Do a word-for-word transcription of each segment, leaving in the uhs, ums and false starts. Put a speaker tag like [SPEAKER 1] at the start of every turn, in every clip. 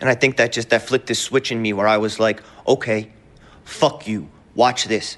[SPEAKER 1] And I think that just that flicked this switch in me where I was like, okay, fuck you. Watch this.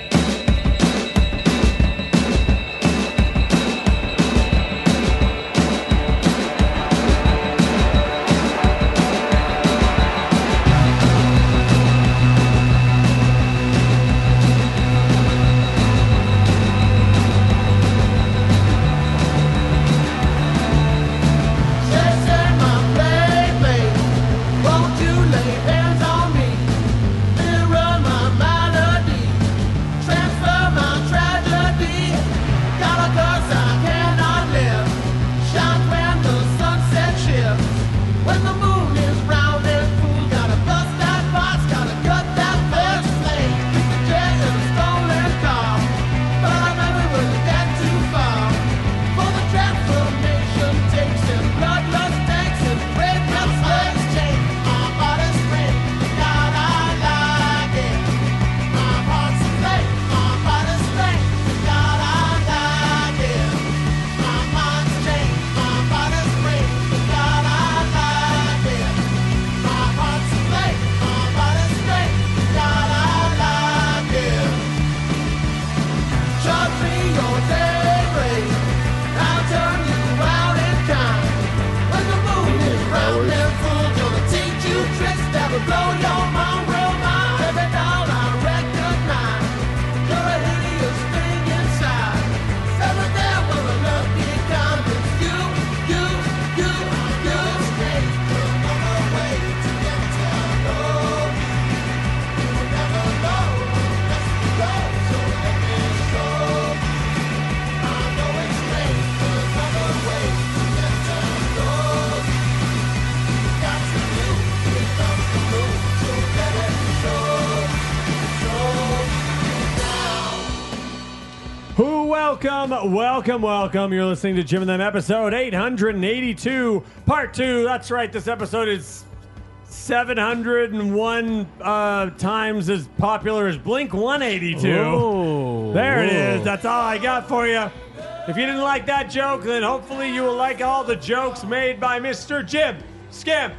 [SPEAKER 2] Welcome, welcome, welcome. You're listening to Jim and Them episode eight eighty-two, part two. That's right, this episode is seven hundred one uh, times as popular as Blink one eighty-two.
[SPEAKER 3] Whoa,
[SPEAKER 2] there it
[SPEAKER 3] whoa.
[SPEAKER 2] is. That's all I got for you. If you didn't like that joke, then hopefully you will like all the jokes made by Mister Jim Scamp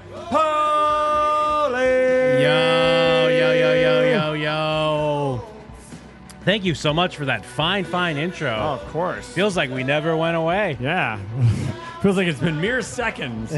[SPEAKER 2] Holy.
[SPEAKER 3] Yo, yo, yo, yo, yo, yo. Thank you so much for that fine, fine intro.
[SPEAKER 2] Oh, of course.
[SPEAKER 3] Feels like we never went away.
[SPEAKER 2] Yeah. Feels like it's been mere seconds.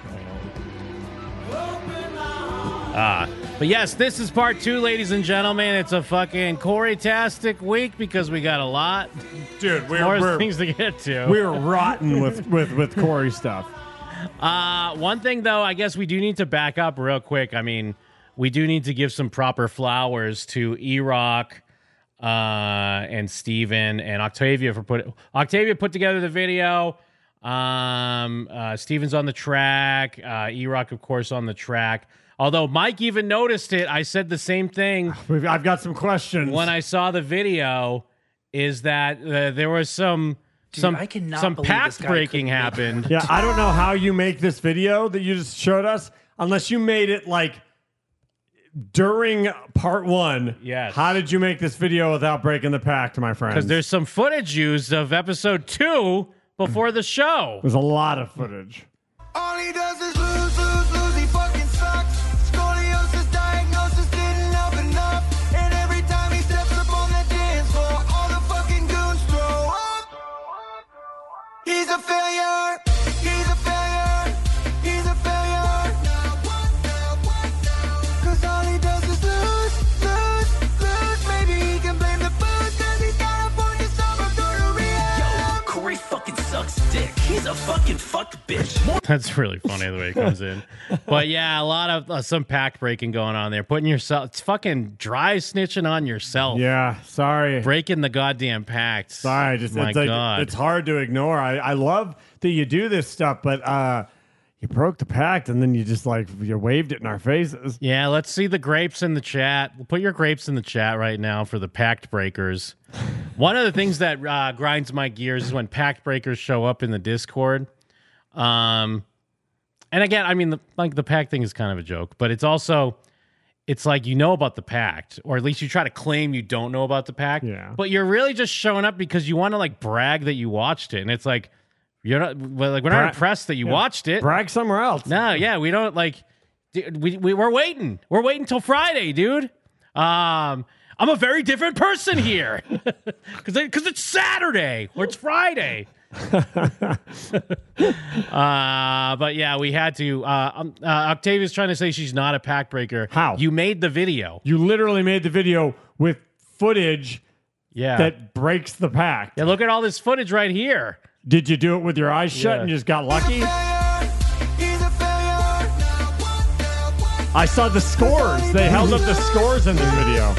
[SPEAKER 3] Ah, but yes, this is part two, ladies and gentlemen. It's a fucking Corey-tastic week because we got a lot
[SPEAKER 2] Dude, we're,
[SPEAKER 3] more
[SPEAKER 2] we're,
[SPEAKER 3] things to get to.
[SPEAKER 2] we're rotten with, with, with Corey stuff.
[SPEAKER 3] Uh, one thing, though, I guess we do need to back up real quick. I mean, we do need to give some proper flowers to E-Rock uh, and Steven and Octavia for put Octavia put together the video. Um, uh, Steven's on the track. Uh, E-Rock, of course, on the track. Although Mike even noticed it, I said the same thing.
[SPEAKER 2] We've, I've got some questions.
[SPEAKER 3] When I saw the video, is that uh, there was some
[SPEAKER 4] Dude,
[SPEAKER 3] some
[SPEAKER 4] I cannot
[SPEAKER 3] some
[SPEAKER 4] believe
[SPEAKER 3] pact
[SPEAKER 4] this guy
[SPEAKER 3] breaking
[SPEAKER 4] couldn't-
[SPEAKER 3] happened.
[SPEAKER 2] Yeah, I don't know how you make this video that you just showed us, unless you made it like during part one.
[SPEAKER 3] Yes.
[SPEAKER 2] How did you make this video without breaking the pact, my friends?
[SPEAKER 3] Because there's some footage used of episode two before the show.
[SPEAKER 2] There's a lot of footage.
[SPEAKER 5] All he does is lose, lose, lose. He fucking sucks. Scoliosis diagnosis didn't help enough. And every time he steps up on the dance floor, all the fucking goons throw up. He's a failure. He's a failure. He's a failure. Cause all he does is lose, lose, lose. Maybe he can blame the booze. Cause he's California summer gonorrhea.
[SPEAKER 4] Yo, Corey fucking sucks dick. He's a fucking fuck bitch. More
[SPEAKER 3] That's really funny the way it comes in. But yeah, a lot of uh, some pact breaking going on there. Putting yourself, it's fucking dry snitching on yourself.
[SPEAKER 2] Yeah, sorry.
[SPEAKER 3] Breaking the goddamn pact.
[SPEAKER 2] Sorry, just
[SPEAKER 3] My
[SPEAKER 2] it's like
[SPEAKER 3] God.
[SPEAKER 2] it's hard to ignore. I, I love that you do this stuff, but uh you broke the pact and then you just like you waved it in our faces.
[SPEAKER 3] Yeah, let's see the grapes in the chat. We'll put your grapes in the chat right now for the pact breakers. One of the things that uh, grinds my gears is when pact breakers show up in the Discord. Um, and again, I mean, the, like the pact thing is kind of a joke, but it's also, it's like you know about the pact, or at least you try to claim you don't know about the pact.
[SPEAKER 2] Yeah.
[SPEAKER 3] But you're really just showing up because you want to like brag that you watched it, and it's like you're not well, like we're not
[SPEAKER 2] Bra-
[SPEAKER 3] impressed that you
[SPEAKER 2] Yeah.
[SPEAKER 3] watched it.
[SPEAKER 2] Brag somewhere else.
[SPEAKER 3] No, yeah, we don't like. dude, we, we we're waiting. We're waiting till Friday, dude. Um, I'm a very different person here because because it's Saturday or it's Friday. uh, but yeah, we had to. Uh, um, uh, Octavia's trying to say she's not a pack breaker.
[SPEAKER 2] How?
[SPEAKER 3] You made the video.
[SPEAKER 2] You literally made the video with footage
[SPEAKER 3] Yeah.
[SPEAKER 2] that breaks the pact.
[SPEAKER 3] Yeah, look at all this footage right here.
[SPEAKER 2] Did you do it with your eyes shut
[SPEAKER 3] Yeah.
[SPEAKER 2] and just got lucky? I saw the scores. They held up the scores in this video.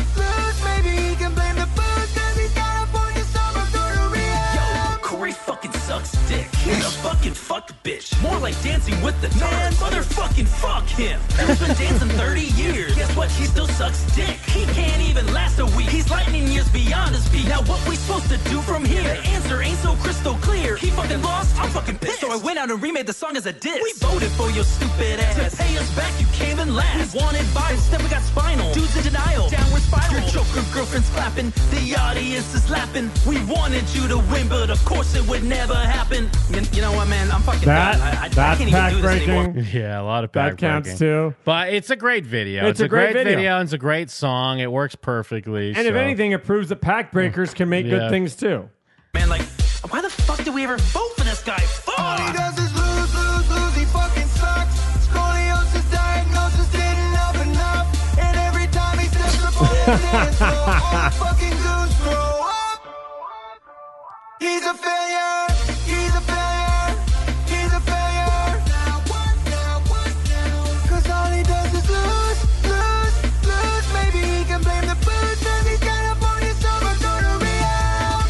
[SPEAKER 4] Corey fucking sucks dick. He's a fucking fuck bitch. More like dancing with the man. Motherfucking fuck him. He's been dancing thirty years. Guess what? He still sucks dick. He can't even last a week. He's lightning years beyond his peak. Now what we supposed to do from here? The answer ain't so crystal clear. He fucking lost. I'm fucking pissed. So I went out and remade the song as a diss. We voted for your stupid ass. To pay us back, you came in last. We wanted viral. Instead we got spinal. Dudes in denial. Downward spiral. Your choker girlfriend's clapping. The audience is laughing. We wanted you to win, but of course it would never happen. You, you know what, man? I'm fucking
[SPEAKER 2] That,
[SPEAKER 4] done. I, I, I
[SPEAKER 2] that's
[SPEAKER 4] can't even
[SPEAKER 2] pack
[SPEAKER 4] do this anymore.
[SPEAKER 2] breaking.
[SPEAKER 3] Yeah, a lot of
[SPEAKER 2] That
[SPEAKER 3] pack
[SPEAKER 2] counts
[SPEAKER 3] breaking.
[SPEAKER 2] too.
[SPEAKER 3] But it's a great video.
[SPEAKER 2] It's a great video.
[SPEAKER 3] and it's a great song. It works perfectly.
[SPEAKER 2] And if
[SPEAKER 3] so-
[SPEAKER 2] anything, it proves that pack breakers can make
[SPEAKER 3] Yeah.
[SPEAKER 2] good things too.
[SPEAKER 4] Man, like, why the fuck did we ever vote for this guy? Fuck!
[SPEAKER 5] All he does is lose, lose, lose. He fucking sucks. Scoliosis diagnosis didn't help enough. And every time he steps up on the dance floor, all the fucking goons throw up. He's a failure. He's a failure. He's a failure. Now what? Now what? Now? Cause all he does is lose, lose, lose. Maybe he can blame the booze. Cause he's California summer gonorrhea.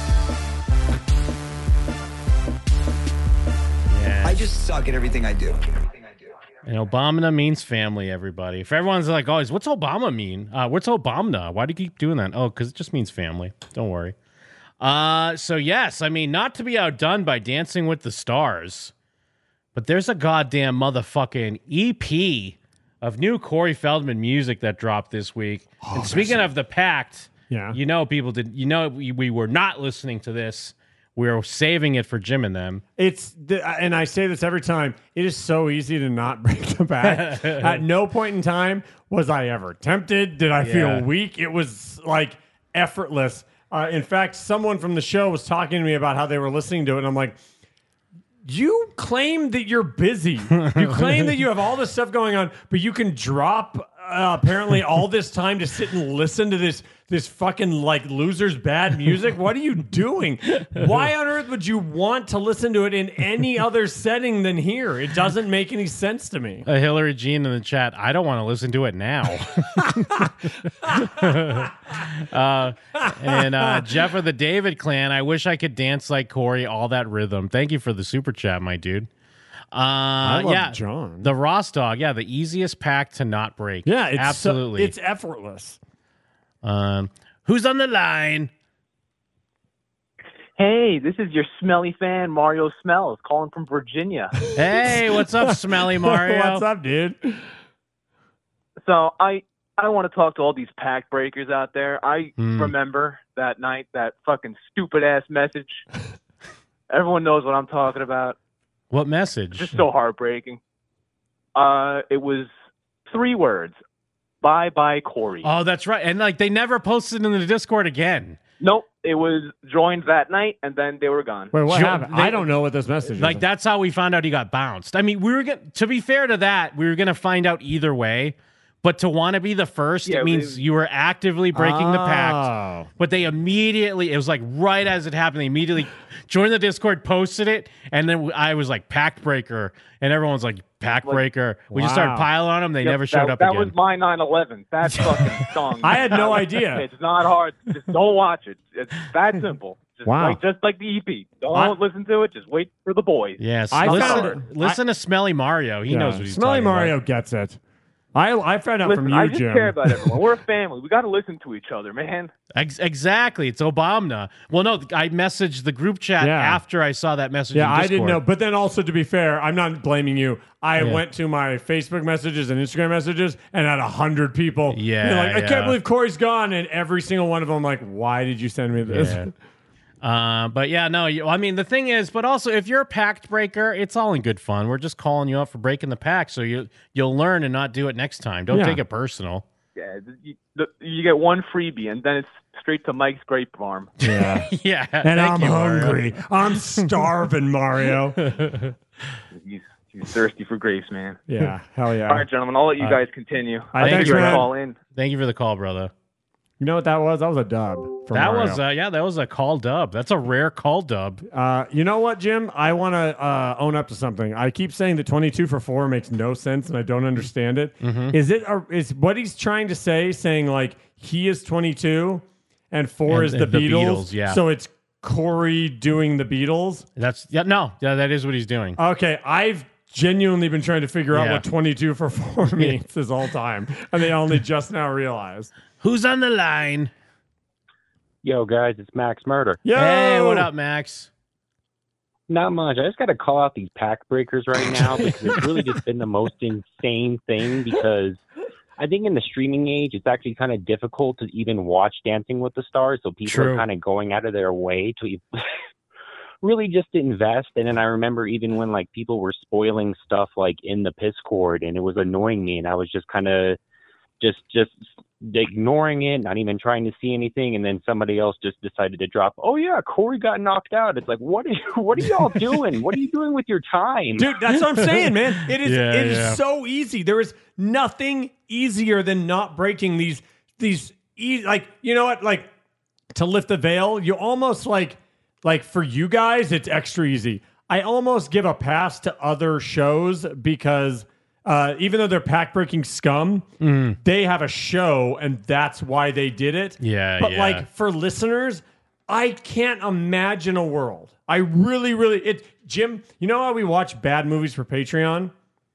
[SPEAKER 3] Yeah.
[SPEAKER 6] I just suck at everything I do.
[SPEAKER 3] And Obama means family, everybody. If everyone's like, oh, what's Obama mean? Uh, what's Obama? Why do you keep doing that? Oh, because it just means family. Don't worry. Uh, so, yes, I mean, not to be outdone by Dancing with the Stars, but there's a goddamn motherfucking E P of new Corey Feldman music that dropped this week. and speaking of the Pact,
[SPEAKER 2] Yeah.
[SPEAKER 3] you know, people did, you know, we, we were not listening to this. We were saving it for Jim and them.
[SPEAKER 2] It's the, and I say this every time. It is so easy to not break the back. At no point in time was I ever tempted. Did I
[SPEAKER 3] Yeah.
[SPEAKER 2] feel weak? It was like effortless. Uh, in fact, someone from the show was talking to me about how they were listening to it, and I'm like, you claim that you're busy. You claim that you have all this stuff going on, but you can drop uh, apparently all this time to sit and listen to this this fucking like loser's bad music. What are you doing? Why on earth would you want to listen to it in any other setting than here? It doesn't make any sense to me.
[SPEAKER 3] Uh, Hillary Jean in the chat, I don't want to listen to it now. uh, and uh, Jeff of the David clan, I wish I could dance like Corey, all that rhythm. Thank you for the super chat, my dude. Uh,
[SPEAKER 2] love
[SPEAKER 3] yeah,
[SPEAKER 2] John.
[SPEAKER 3] The Ross dog, yeah, the easiest pack to not break.
[SPEAKER 2] Yeah, it's so-
[SPEAKER 3] absolutely.
[SPEAKER 2] it's effortless.
[SPEAKER 3] Um, who's on the line?
[SPEAKER 7] Hey, this is your smelly fan, Mario Smells, calling from Virginia.
[SPEAKER 3] Hey, what's up, Smelly Mario?
[SPEAKER 2] What's up, dude?
[SPEAKER 7] So I I want to talk to all these pack breakers out there. I
[SPEAKER 3] Hmm.
[SPEAKER 7] remember that night, that fucking stupid ass message. Everyone knows what I'm talking about.
[SPEAKER 3] What message?
[SPEAKER 7] Just so heartbreaking. Uh, it was three words. Bye bye, Corey.
[SPEAKER 3] Oh, that's right. And like they never posted in the Discord again.
[SPEAKER 7] Nope, it was joined that night, and then they were gone.
[SPEAKER 2] Wait, what
[SPEAKER 3] Jo-
[SPEAKER 2] happened?
[SPEAKER 3] they-
[SPEAKER 2] I don't know what this message
[SPEAKER 3] Like
[SPEAKER 2] is.
[SPEAKER 3] that's how we found out he got bounced. I mean, we were gonna, to be fair to that, we were going to find out either way. But to want to be the first,
[SPEAKER 7] Yeah,
[SPEAKER 3] it means
[SPEAKER 7] we-
[SPEAKER 3] you were actively breaking the
[SPEAKER 2] Oh.
[SPEAKER 3] pact. But they immediately, it was like right as it happened, they immediately joined the Discord, posted it, and then I was like, pact breaker. And everyone's like, pact breaker. We just started
[SPEAKER 2] Wow.
[SPEAKER 3] piling on them. They
[SPEAKER 7] Yep,
[SPEAKER 3] never showed
[SPEAKER 7] that,
[SPEAKER 3] up
[SPEAKER 7] that
[SPEAKER 3] again.
[SPEAKER 7] was my nine eleven. That fucking song.
[SPEAKER 2] I had no idea.
[SPEAKER 7] It's not hard. Just don't watch it. It's that simple. Just
[SPEAKER 2] Wow.
[SPEAKER 7] like just like the E P. Don't
[SPEAKER 2] I-
[SPEAKER 7] listen to it. Just wait for the boys.
[SPEAKER 3] Yes.
[SPEAKER 2] I
[SPEAKER 3] listen
[SPEAKER 2] found-
[SPEAKER 3] listen to Smelly Mario. He
[SPEAKER 2] Yeah.
[SPEAKER 3] knows what he's
[SPEAKER 2] Smelly
[SPEAKER 3] talking
[SPEAKER 2] Mario
[SPEAKER 3] about.
[SPEAKER 2] gets it. I I found out
[SPEAKER 7] Listen,
[SPEAKER 2] from you,
[SPEAKER 7] I just
[SPEAKER 2] Jim.
[SPEAKER 7] care about everyone. We're a family. We got to listen to each other, man.
[SPEAKER 3] Ex- exactly. It's Obama. Well, no, I messaged the group chat
[SPEAKER 2] Yeah.
[SPEAKER 3] after I saw that message.
[SPEAKER 2] Yeah,
[SPEAKER 3] in
[SPEAKER 2] I didn't
[SPEAKER 3] Discord.
[SPEAKER 2] know. But then also, to be fair, I'm not blaming you. I
[SPEAKER 3] Yeah.
[SPEAKER 2] went to my Facebook messages and Instagram messages and had a hundred people.
[SPEAKER 3] Yeah,
[SPEAKER 2] being like, I
[SPEAKER 3] yeah.
[SPEAKER 2] can't believe Corey's gone. And every single one of them, like, why did you send me this?
[SPEAKER 3] Yeah. Uh, but yeah, no, you, I mean, the thing is, but also if you're a pact breaker, it's all in good fun. We're just calling you out for breaking the pact, so you you'll learn and not do it next time. Don't
[SPEAKER 2] Yeah.
[SPEAKER 3] take it personal.
[SPEAKER 7] Yeah, you, the, you get one freebie, and then it's straight to Mike's grape farm.
[SPEAKER 2] Yeah.
[SPEAKER 3] Yeah,
[SPEAKER 2] And
[SPEAKER 3] thank
[SPEAKER 2] I'm
[SPEAKER 3] you, Mario.
[SPEAKER 2] hungry. I'm starving, Mario.
[SPEAKER 7] He's, he's thirsty for grapes, man.
[SPEAKER 2] Yeah, hell yeah.
[SPEAKER 7] All right, gentlemen, I'll let you
[SPEAKER 3] Uh,
[SPEAKER 7] guys continue.
[SPEAKER 2] I
[SPEAKER 7] I
[SPEAKER 2] think
[SPEAKER 7] think you're
[SPEAKER 2] man.
[SPEAKER 7] going to call in.
[SPEAKER 3] Thank you for the call, brother.
[SPEAKER 2] You know what that was? That was a dub. From
[SPEAKER 3] That
[SPEAKER 2] Mario.
[SPEAKER 3] was uh, yeah, that was a call dub. That's a rare call dub.
[SPEAKER 2] Uh, you know what, Jim? I want to uh, own up to something. I keep saying that twenty-two for four makes no sense, and I don't understand it.
[SPEAKER 3] Mm-hmm.
[SPEAKER 2] Is it? A, is what he's trying to say? Saying like he is twenty-two, and four
[SPEAKER 3] And-
[SPEAKER 2] is the,
[SPEAKER 3] and the
[SPEAKER 2] Beatles.
[SPEAKER 3] Beatles, yeah.
[SPEAKER 2] So it's Corey doing the Beatles.
[SPEAKER 3] That's yeah, no, yeah, that is what he's doing.
[SPEAKER 2] Okay, I've genuinely been trying to figure out
[SPEAKER 3] Yeah.
[SPEAKER 2] what twenty-two for four means this whole time, and they only just now realized.
[SPEAKER 3] Who's on the line?
[SPEAKER 6] Yo, guys, it's Max Murder.
[SPEAKER 2] Yo,
[SPEAKER 3] Hey, what up, Max?
[SPEAKER 6] Not much. I just got to call out these pack breakers right now because it's really just been the most insane thing because I think in the streaming age, it's actually kind of difficult to even watch Dancing with the Stars. So people
[SPEAKER 3] True.
[SPEAKER 6] are kind of going out of their way to e- really just invest. And then I remember even when like people were spoiling stuff like in the Discord and it was annoying me and I was just kind of just just ignoring it, not even trying to see anything, and then somebody else just decided to drop, oh yeah, Corey got knocked out. It's like, what are you, what are y'all doing? What are you doing with your time?
[SPEAKER 2] Dude, that's what I'm saying, man. It is
[SPEAKER 3] Yeah,
[SPEAKER 2] it is
[SPEAKER 3] yeah.
[SPEAKER 2] so easy. There is nothing easier than not breaking these these e- like you know what like to lift the veil. You almost like like for you guys, it's extra easy. I almost give a pass to other shows because uh, even though they're pack breaking scum, they have a show and that's why they did it.
[SPEAKER 3] Yeah,
[SPEAKER 2] but
[SPEAKER 3] yeah.
[SPEAKER 2] like for listeners, I can't imagine a world. I really, really it. Jim, you know how we watch bad movies for Patreon?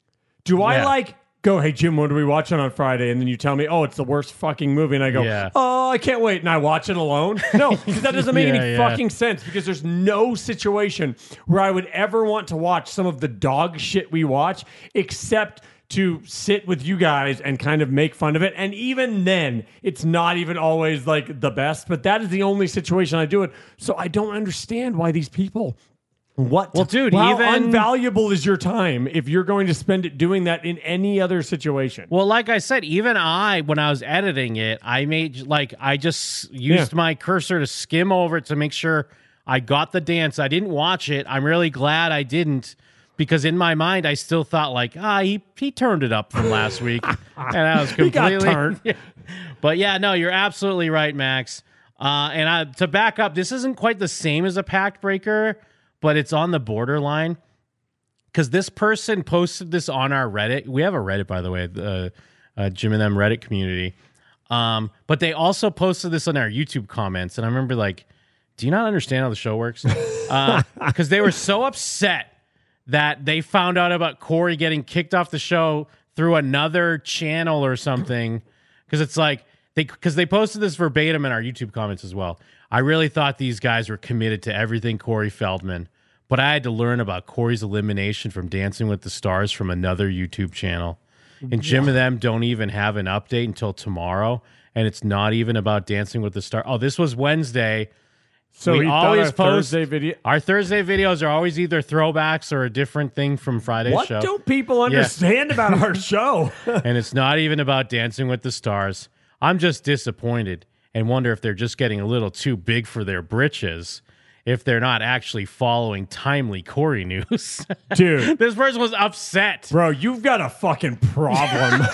[SPEAKER 2] Do I
[SPEAKER 3] Yeah.
[SPEAKER 2] like go, hey Jim, what are we watching on Friday? And then you tell me, oh, it's the worst fucking movie, and I go,
[SPEAKER 3] Yeah.
[SPEAKER 2] oh, I can't wait, and I watch it alone. No, because that doesn't make
[SPEAKER 3] Yeah,
[SPEAKER 2] any
[SPEAKER 3] yeah.
[SPEAKER 2] fucking sense. Because there's no situation where I would ever want to watch some of the dog shit we watch, except to sit with you guys and kind of make fun of it. And even then, it's not even always like the best. But that is the only situation I do it. So I don't understand why these people. What?
[SPEAKER 3] Well, dude,
[SPEAKER 2] how
[SPEAKER 3] even-
[SPEAKER 2] unvaluable is your time if you're going to spend it doing that in any other situation?
[SPEAKER 3] Well, like I said, even I, when I was editing it, I made like I just used
[SPEAKER 2] Yeah.
[SPEAKER 3] my cursor to skim over it to make sure I got the dance. I didn't watch it. I'm really glad I didn't because in my mind I still thought like ah he he turned it up from last week, and I was
[SPEAKER 2] He got
[SPEAKER 3] completely.
[SPEAKER 2] turned.
[SPEAKER 3] But yeah, no, you're absolutely right, Max. Uh, and I, to back up, this isn't quite the same as a pact breaker, but it's on the borderline. Because this person posted this on our Reddit. We have a Reddit, by the way, the uh, Jim and Them Reddit community. Um, but they also posted this on our YouTube comments. And I remember like, do you not understand how the show works? Because they were so upset that they found out about Corey getting kicked off the show through another channel or something. Because it's like, they because they posted this verbatim in our YouTube comments as well. I really thought these guys were committed to everything Corey Feldman. But I had to learn about Corey's elimination from Dancing with the Stars from another YouTube channel. And Jim and them don't even have an update until tomorrow. And it's not even about Dancing with the Stars. Oh, this was Wednesday.
[SPEAKER 2] So
[SPEAKER 3] we
[SPEAKER 2] he thought
[SPEAKER 3] always
[SPEAKER 2] our
[SPEAKER 3] post
[SPEAKER 2] Thursday video.
[SPEAKER 3] Our Thursday videos are always either throwbacks or a different thing from Friday's
[SPEAKER 2] What
[SPEAKER 3] show.
[SPEAKER 2] don't people understand about our show?
[SPEAKER 3] And it's not even about Dancing with the Stars. I'm just disappointed and wonder if they're just getting a little too big for their britches. If they're not actually following timely Corey news.
[SPEAKER 2] Dude.
[SPEAKER 3] This person was upset.
[SPEAKER 2] Bro, you've got a fucking problem.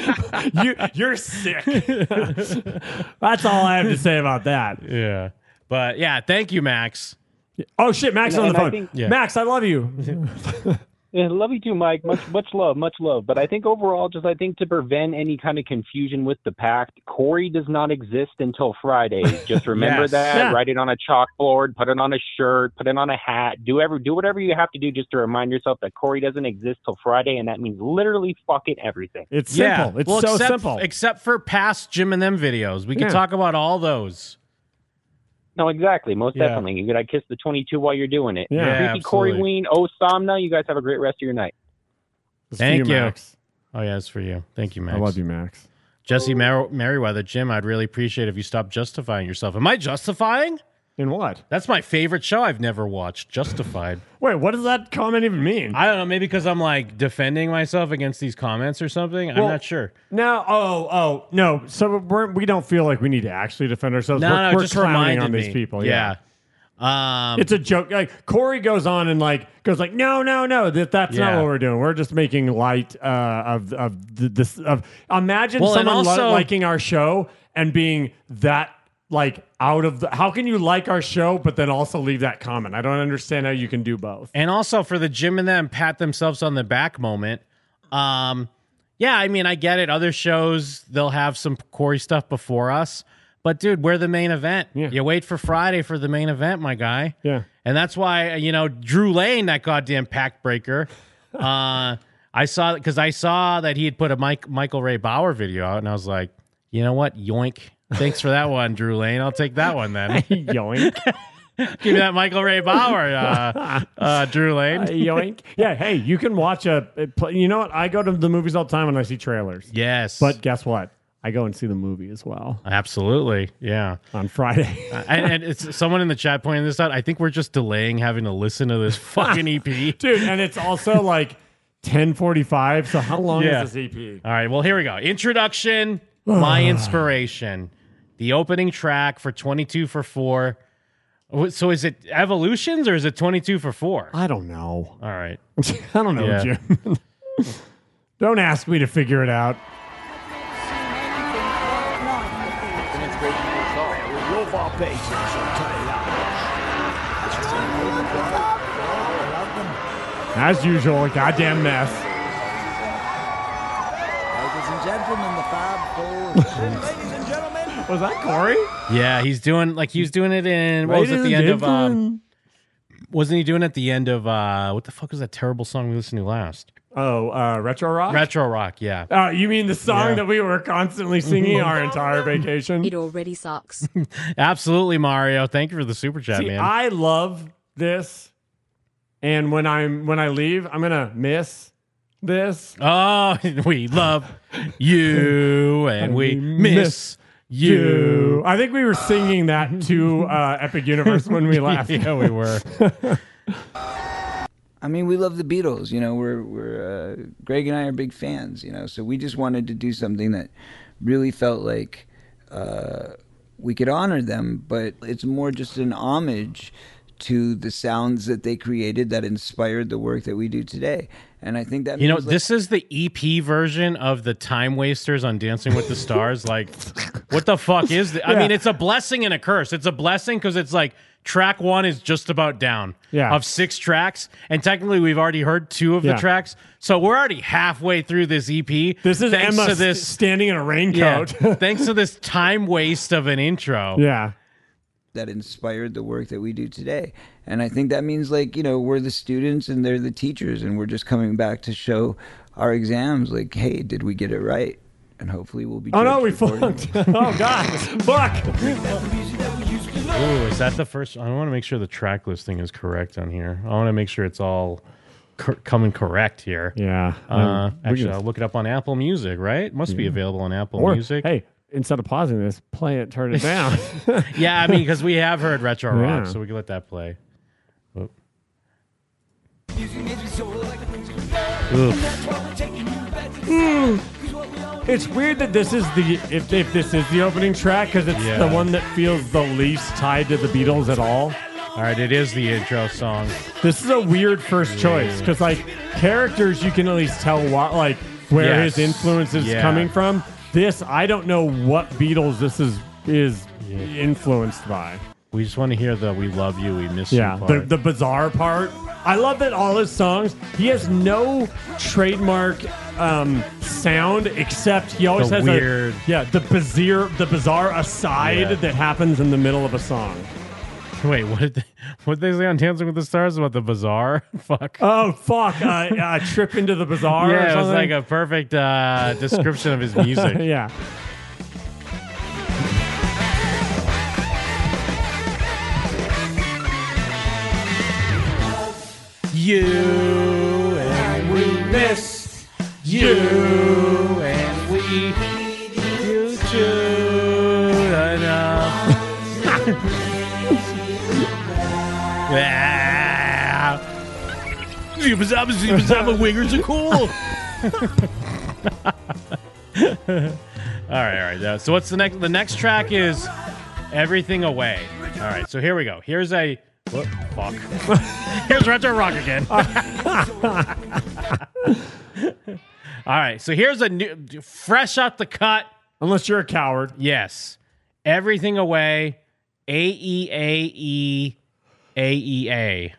[SPEAKER 2] you, you're sick. That's all I have to say about that.
[SPEAKER 3] Yeah. But yeah, thank you, Max.
[SPEAKER 2] Oh, shit, Max
[SPEAKER 6] And-
[SPEAKER 2] on the
[SPEAKER 6] and I
[SPEAKER 2] phone.
[SPEAKER 6] think-
[SPEAKER 3] Yeah.
[SPEAKER 2] Max, I love you.
[SPEAKER 6] Yeah, love you too, Mike. Much, much love, much love. But I think overall, just I think to prevent any kind of confusion with the pact, Corey does not exist until Friday. Just remember
[SPEAKER 3] Yes.
[SPEAKER 6] that.
[SPEAKER 2] Yeah.
[SPEAKER 6] Write it on a chalkboard. Put it on a shirt. Put it on a hat. Do ever do whatever you have to do just to remind yourself that Corey doesn't exist till Friday, and that means literally fucking everything.
[SPEAKER 2] It's simple.
[SPEAKER 3] Yeah.
[SPEAKER 2] It's
[SPEAKER 3] Well,
[SPEAKER 2] so
[SPEAKER 3] except,
[SPEAKER 2] simple.
[SPEAKER 3] Except for past Jim and Them videos. We can
[SPEAKER 2] Yeah.
[SPEAKER 3] talk about all those.
[SPEAKER 6] No, exactly. Most
[SPEAKER 2] Yeah.
[SPEAKER 6] definitely. You gotta kiss the twenty-two while you're doing it.
[SPEAKER 2] Yeah.
[SPEAKER 3] Yeah,
[SPEAKER 6] Creepy Corey
[SPEAKER 3] absolutely.
[SPEAKER 6] Ween, oh Somna. You guys have a great rest of your night.
[SPEAKER 2] It's for
[SPEAKER 3] Thank you.
[SPEAKER 2] Max.
[SPEAKER 3] Oh, yeah, it's for you. Thank you, Max.
[SPEAKER 2] I love you, Max.
[SPEAKER 3] Jesse Mer- Merriweather, Jim, I'd really appreciate if you stopped justifying yourself. Am I justifying?
[SPEAKER 2] In what?
[SPEAKER 3] That's my favorite show I've never watched, Justified.
[SPEAKER 2] Wait, what does that comment even mean?
[SPEAKER 3] I don't know, maybe because I'm like defending myself against these comments or something. I'm
[SPEAKER 2] Well,
[SPEAKER 3] not sure.
[SPEAKER 2] No, oh, oh, no. So we're, we don't feel like we need to actually defend ourselves.
[SPEAKER 3] No,
[SPEAKER 2] we're,
[SPEAKER 3] no,
[SPEAKER 2] we're
[SPEAKER 3] just
[SPEAKER 2] clowning
[SPEAKER 3] reminded
[SPEAKER 2] on
[SPEAKER 3] me.
[SPEAKER 2] these people.
[SPEAKER 3] Yeah. Um,
[SPEAKER 2] It's a joke. Like Corey goes on and like goes like, no, no, no. That that's not
[SPEAKER 3] Yeah.
[SPEAKER 2] what we're doing. We're just making light uh, of of the, this. Of imagine
[SPEAKER 3] Well, and
[SPEAKER 2] someone li-
[SPEAKER 3] also-
[SPEAKER 2] liking our show and being that like out of the. How can you like our show but then also leave that comment? I don't understand how you can do both.
[SPEAKER 3] And also for the Jim and them pat themselves on the back moment. Um, yeah, I mean, I get it. Other shows, they'll have some Corey stuff before us. But, dude, we're the main event.
[SPEAKER 2] Yeah.
[SPEAKER 3] You wait for Friday for the main event, my guy.
[SPEAKER 2] Yeah.
[SPEAKER 3] And that's why, you know, Drew Lane, that goddamn pact breaker, uh, I saw, because I saw that he had put a Mike, Michael Ray Bauer video out, and I was like, you know what? Yoink. Thanks for that one, Drew Lane. I'll take that one then.
[SPEAKER 2] Yoink.
[SPEAKER 3] Give me that Michael Ray Bauer, uh, uh, Drew Lane.
[SPEAKER 2] Uh, yoink. Yeah. Hey, you can watch a. a- You know what? I go to the movies all the time when I see trailers.
[SPEAKER 3] Yes.
[SPEAKER 2] But guess what? I go and see the movie as well
[SPEAKER 3] Absolutely. Yeah.
[SPEAKER 2] on Friday.
[SPEAKER 3] Uh, and, and it's someone in the chat pointing this out. I think we're just delaying having to listen to this fucking E P.
[SPEAKER 2] Dude, and it's also like ten forty-five. So how long
[SPEAKER 3] Yeah.
[SPEAKER 2] is this E P?
[SPEAKER 3] All right. Well, here we go. Introduction, my inspiration. The opening track for twenty-two for four. Wh- So is it Evolutions or is it twenty-two for four?
[SPEAKER 2] I don't know.
[SPEAKER 3] All right.
[SPEAKER 2] I don't know,
[SPEAKER 3] Yeah.
[SPEAKER 2] Jim. Don't ask me to figure it out. As usual, a goddamn mess.
[SPEAKER 8] Ladies and gentlemen, the Fab Four. Ladies and gentlemen.
[SPEAKER 2] Was that Corey?
[SPEAKER 3] Yeah, he's doing like he was doing it in what was it
[SPEAKER 2] Ladies
[SPEAKER 3] the
[SPEAKER 2] and
[SPEAKER 3] end of um,
[SPEAKER 2] gentlemen.
[SPEAKER 3] wasn't he doing it at the end of uh what the fuck was that terrible song we listened to last?
[SPEAKER 2] Oh, uh, Retro Rock?
[SPEAKER 3] Retro Rock, yeah.
[SPEAKER 2] Oh, you mean the song
[SPEAKER 3] Yeah.
[SPEAKER 2] that we were constantly singing our entire vacation?
[SPEAKER 9] It already sucks.
[SPEAKER 3] Absolutely, Mario. Thank you for the super chat,
[SPEAKER 2] See,
[SPEAKER 3] man.
[SPEAKER 2] I love this, and when I'm when I leave, I'm gonna miss this.
[SPEAKER 3] Oh, we love you and we miss you.
[SPEAKER 2] I think we were singing that to uh, Epic Universe when we left.
[SPEAKER 3] Yeah, we were.
[SPEAKER 8] I mean, we love the Beatles. You know, we're we're uh, Greg and I are big fans. You know, so we just wanted to do something that really felt like uh, we could honor them, but it's more just an homage to the sounds that they created that inspired the work that we do today. And I think that
[SPEAKER 3] You know,
[SPEAKER 8] means, like,
[SPEAKER 3] this is the E P version of the Time Wasters on Dancing with the Stars. Like, what the fuck is this? I
[SPEAKER 2] Yeah.
[SPEAKER 3] mean, it's a blessing and a curse. It's a blessing because it's like track one is just about down
[SPEAKER 2] Yeah.
[SPEAKER 3] of six tracks. And technically, we've already heard two of
[SPEAKER 2] Yeah.
[SPEAKER 3] the tracks. So we're already halfway through this E P.
[SPEAKER 2] This is
[SPEAKER 3] thanks
[SPEAKER 2] Emma
[SPEAKER 3] to
[SPEAKER 2] st-
[SPEAKER 3] this,
[SPEAKER 2] standing in a
[SPEAKER 3] yeah,
[SPEAKER 2] raincoat.
[SPEAKER 3] thanks to this time waste of an intro.
[SPEAKER 2] Yeah.
[SPEAKER 8] that inspired the work that we do today. And I think that means, like, you know, we're the students and they're the teachers, and we're just coming back to show our exams, like, hey, did we get it right? And hopefully we'll be
[SPEAKER 2] Oh no,
[SPEAKER 8] judged
[SPEAKER 2] we
[SPEAKER 8] accordingly.
[SPEAKER 2] flunked. Oh god, fuck.
[SPEAKER 3] Ooh, is that the first? I want to make sure the track listing is correct on here. I want to make sure it's all cor- coming correct here.
[SPEAKER 2] Yeah.
[SPEAKER 3] Uh,
[SPEAKER 2] um, we
[SPEAKER 3] actually,
[SPEAKER 2] can-
[SPEAKER 3] I'll look it up on Apple Music, right? It must be available on Apple
[SPEAKER 2] or,
[SPEAKER 3] Music.
[SPEAKER 2] hey, instead of pausing this, play it, turn it down.
[SPEAKER 3] Yeah, I mean, because we have heard Retro Rock,
[SPEAKER 2] Yeah.
[SPEAKER 3] so we can let that play. Oop. Oof.
[SPEAKER 2] It's weird that this is the if, if this is the opening track because it's
[SPEAKER 3] Yeah.
[SPEAKER 2] the one that feels the least tied to the Beatles at all.
[SPEAKER 3] All right, it is the intro song.
[SPEAKER 2] This is a weird first choice because like characters you can at least tell what like where
[SPEAKER 3] Yes.
[SPEAKER 2] his influence is
[SPEAKER 3] Yeah.
[SPEAKER 2] coming from. This I don't know what Beatles this is is influenced by.
[SPEAKER 3] We just want to hear the "We love you, we miss
[SPEAKER 2] Yeah,
[SPEAKER 3] you"
[SPEAKER 2] the
[SPEAKER 3] part.
[SPEAKER 2] the bizarre part. I love that all his songs he has no trademark um, sound except he always
[SPEAKER 3] The
[SPEAKER 2] has
[SPEAKER 3] weird-
[SPEAKER 2] a yeah the bizarre the bizarre aside
[SPEAKER 3] Yeah.
[SPEAKER 2] that happens in the middle of a song.
[SPEAKER 3] Wait, what did they, what did they say on Dancing with the Stars about the bazaar? Fuck.
[SPEAKER 2] Oh fuck! Uh, uh, trip into the bizarre. or
[SPEAKER 3] yeah, it was
[SPEAKER 2] something?
[SPEAKER 3] like a perfect uh, description of his music.
[SPEAKER 2] yeah.
[SPEAKER 3] You and we miss you and we you too enough. Super Zappa, Super Zappa wingers are cool. all right, all right. Uh, so what's the next? The next track is Everything Away. All right, so here we go. Here's a what, fuck. Here's Retro Rock again. All right, so here's a new, fresh out the cut.
[SPEAKER 2] Unless you're a coward.
[SPEAKER 3] Yes, Everything Away. A E A E A E A.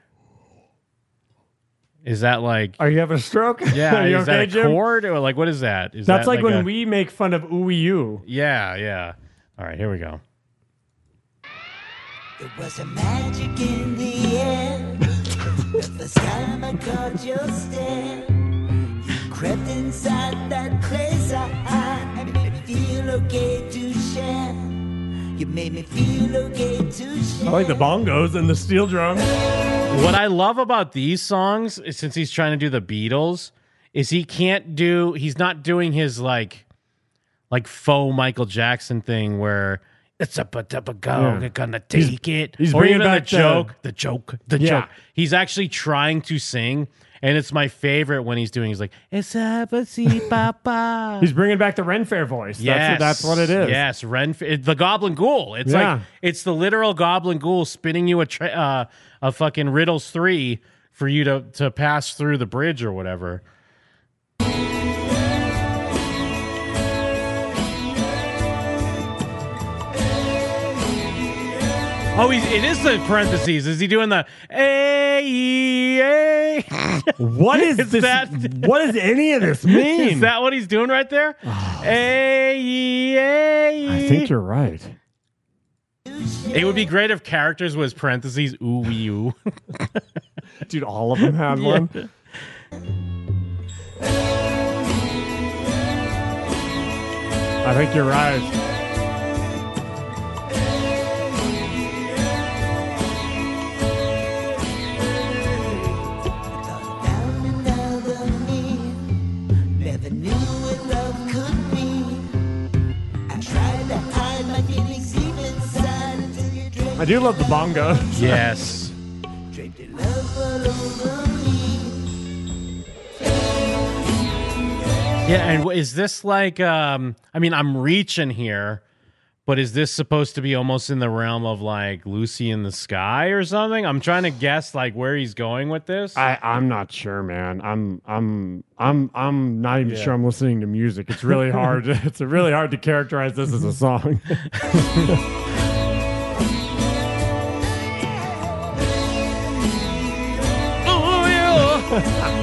[SPEAKER 3] Is that like?
[SPEAKER 2] Are you having a stroke?
[SPEAKER 3] Yeah,
[SPEAKER 2] Are you
[SPEAKER 3] is
[SPEAKER 2] okay,
[SPEAKER 3] that a
[SPEAKER 2] Jim?
[SPEAKER 3] chord or like what is that? Is
[SPEAKER 2] That's
[SPEAKER 3] that
[SPEAKER 2] like, when
[SPEAKER 3] a,
[SPEAKER 2] we make fun of ooey you.
[SPEAKER 3] Yeah, yeah. All right, here we go.
[SPEAKER 5] There was a magic in the air. The first time I caught your stare, you crept inside that place I and made me feel okay to share. You made me feel okay to share.
[SPEAKER 2] I like the bongos and the steel drum.
[SPEAKER 3] What I love about these songs, is since he's trying to do the Beatles, is he can't do. He's not doing his like, like faux Michael Jackson thing where it's up a up a go,
[SPEAKER 2] Yeah.
[SPEAKER 3] we're gonna take it.
[SPEAKER 2] he's
[SPEAKER 3] or
[SPEAKER 2] bringing
[SPEAKER 3] even
[SPEAKER 2] back
[SPEAKER 3] the joke, the joke, the
[SPEAKER 2] Yeah.
[SPEAKER 3] joke. He's actually trying to sing, and it's my favorite when he's doing. He's like, it's up a see papa.
[SPEAKER 2] He's bringing back the Ren Fair voice.
[SPEAKER 3] Yes,
[SPEAKER 2] That's, that's what it is.
[SPEAKER 3] Yes, Ren, it- the Goblin Ghoul. It's
[SPEAKER 2] Yeah.
[SPEAKER 3] like it's the literal Goblin Ghoul spinning you a tra- uh, a fucking riddles three for you to to pass through the bridge or whatever. Oh, he's, it is the parentheses. Is he doing the A E A?
[SPEAKER 2] What is
[SPEAKER 3] Is
[SPEAKER 2] this?
[SPEAKER 3] that-
[SPEAKER 2] What does any of this mean?
[SPEAKER 3] Is that what he's doing right there? A E A.
[SPEAKER 2] I think you're right.
[SPEAKER 3] It would be great if characters was parentheses ooh wee ooh.
[SPEAKER 2] Dude, all of them had one. I think you're right.
[SPEAKER 5] Down another me. Never knew what love could be. I tried to hide my feelings deep inside until you draped
[SPEAKER 2] I do love the bongos.
[SPEAKER 3] Yes.
[SPEAKER 5] draped your love all over me.
[SPEAKER 3] Yeah, and w- is this like um I mean I'm reaching here, but is this supposed to be almost in the realm of like Lucy in the Sky or something? I'm trying to guess like where he's going with this.
[SPEAKER 2] I, I'm not sure, man. I'm I'm I'm I'm not even
[SPEAKER 3] Yeah.
[SPEAKER 2] sure I'm listening to music. It's really hard. It's really hard to characterize this as a song.
[SPEAKER 3] Oh yeah.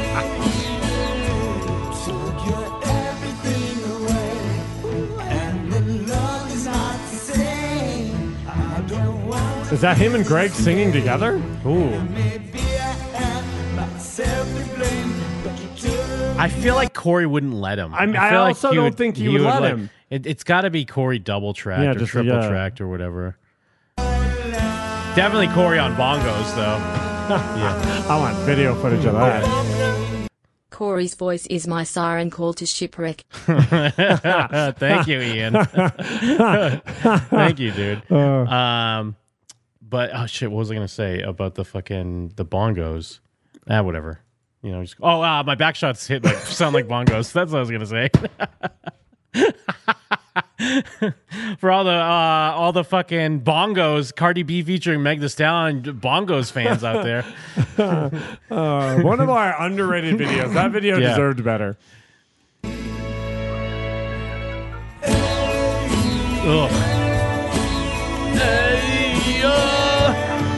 [SPEAKER 5] Took your everything away, and then love is not the same. I don't want
[SPEAKER 2] Is that him and Greg singing together? Ooh.
[SPEAKER 5] maybe I am myself to blame, but you took.
[SPEAKER 3] I feel like Corey wouldn't let him.
[SPEAKER 2] I mean,
[SPEAKER 3] feel
[SPEAKER 2] I
[SPEAKER 3] like
[SPEAKER 2] also don't think he would let him.
[SPEAKER 3] It, it's got to be Corey double tracked
[SPEAKER 2] Yeah,
[SPEAKER 3] or
[SPEAKER 2] just-
[SPEAKER 3] triple
[SPEAKER 2] yeah.
[SPEAKER 3] tracked or whatever. Definitely Corey on bongos though. Yeah.
[SPEAKER 2] I want video footage of that.
[SPEAKER 9] Corey's voice is my siren call to shipwreck.
[SPEAKER 3] Thank you, Ian. Thank you, dude. Um, but oh shit, what was I gonna say about the fucking the bongos? Ah, whatever. You know, just oh, uh, my back shots hit like sound like bongos. That's what I was gonna say. For all the uh, all the fucking bongos, Cardi B featuring Meg Thee Stallion bongos fans out there.
[SPEAKER 2] Uh, one of our underrated videos. That video
[SPEAKER 3] Yeah.
[SPEAKER 2] deserved better.
[SPEAKER 3] Ugh. Hey, uh.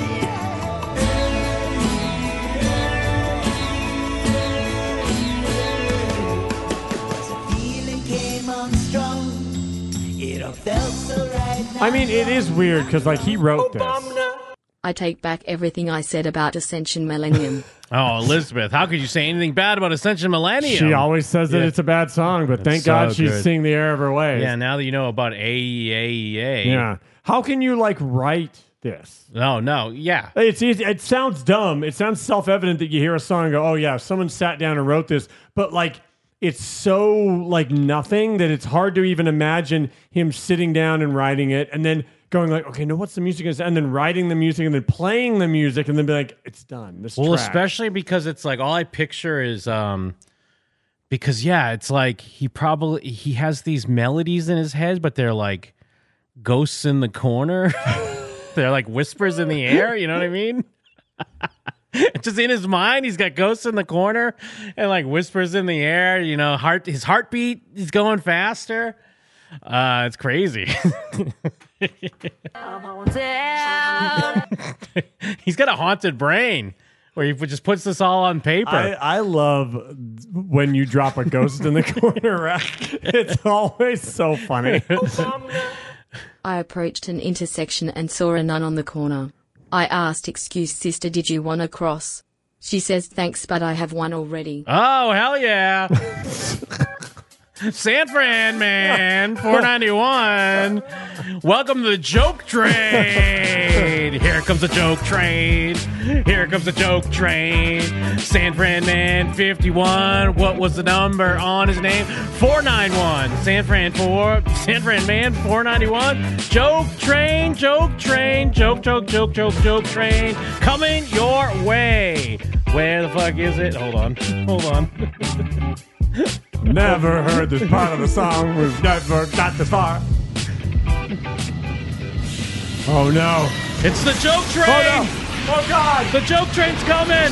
[SPEAKER 5] Feeling came on strong. It all felt so right.
[SPEAKER 2] I mean, it is weird because like he wrote this.
[SPEAKER 9] I take back everything I said about Ascension Millennium.
[SPEAKER 3] Oh, Elizabeth, how could you say anything bad about Ascension Millennium?
[SPEAKER 2] She always says that
[SPEAKER 3] Yeah.
[SPEAKER 2] it's a bad song, but thank
[SPEAKER 3] It's
[SPEAKER 2] God
[SPEAKER 3] so
[SPEAKER 2] she's
[SPEAKER 3] good.
[SPEAKER 2] singing the error of her ways.
[SPEAKER 3] Yeah, now that you know about A E A E A.
[SPEAKER 2] Yeah. How can you like write this?
[SPEAKER 3] No, no, yeah.
[SPEAKER 2] It's easy. It sounds dumb. It sounds self-evident that you hear a song and go, "Oh yeah, someone sat down and wrote this." But like, it's so like nothing that it's hard to even imagine him sitting down and writing it and then going like, okay, no, what's the music? Is? And then writing the music and then playing the music and then be like, it's done. This
[SPEAKER 3] well,
[SPEAKER 2] track.
[SPEAKER 3] especially because it's like all I picture is um, because yeah, it's like he probably he has these melodies in his head, but they're like ghosts in the corner. They're like whispers in the air. You know what I mean? Just in his mind, he's got ghosts in the corner and like whispers in the air. You know, heart his heartbeat is going faster. Uh, it's crazy. He's got a haunted brain where he just puts this all on paper.
[SPEAKER 2] I, I love when you drop a ghost in the corner. Right? It's always so funny.
[SPEAKER 9] I approached an intersection and saw a nun on the corner. I asked, excuse sister, did you want to cross? She says, thanks, but I have one already.
[SPEAKER 3] Oh, hell yeah. San Fran, man, four ninety-one. Welcome to the joke train. Here comes the joke train. Here comes the joke train. San Fran man, fifty-one. What was the number on his name? four ninety-one. San Fran four. San Fran man, four ninety-one. Joke train, joke train, joke, joke, joke, joke, joke train. Coming your way. Where the fuck is it? Hold on. Hold on.
[SPEAKER 2] Never heard this part of the song. We've never got this far. Oh no.
[SPEAKER 3] It's the joke train.
[SPEAKER 2] Oh no. Oh God.
[SPEAKER 3] The joke train's coming.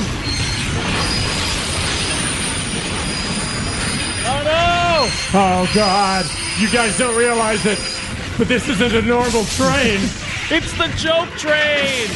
[SPEAKER 3] Oh no.
[SPEAKER 2] Oh God. You guys don't realize it, but this isn't a normal train.
[SPEAKER 3] It's the joke train.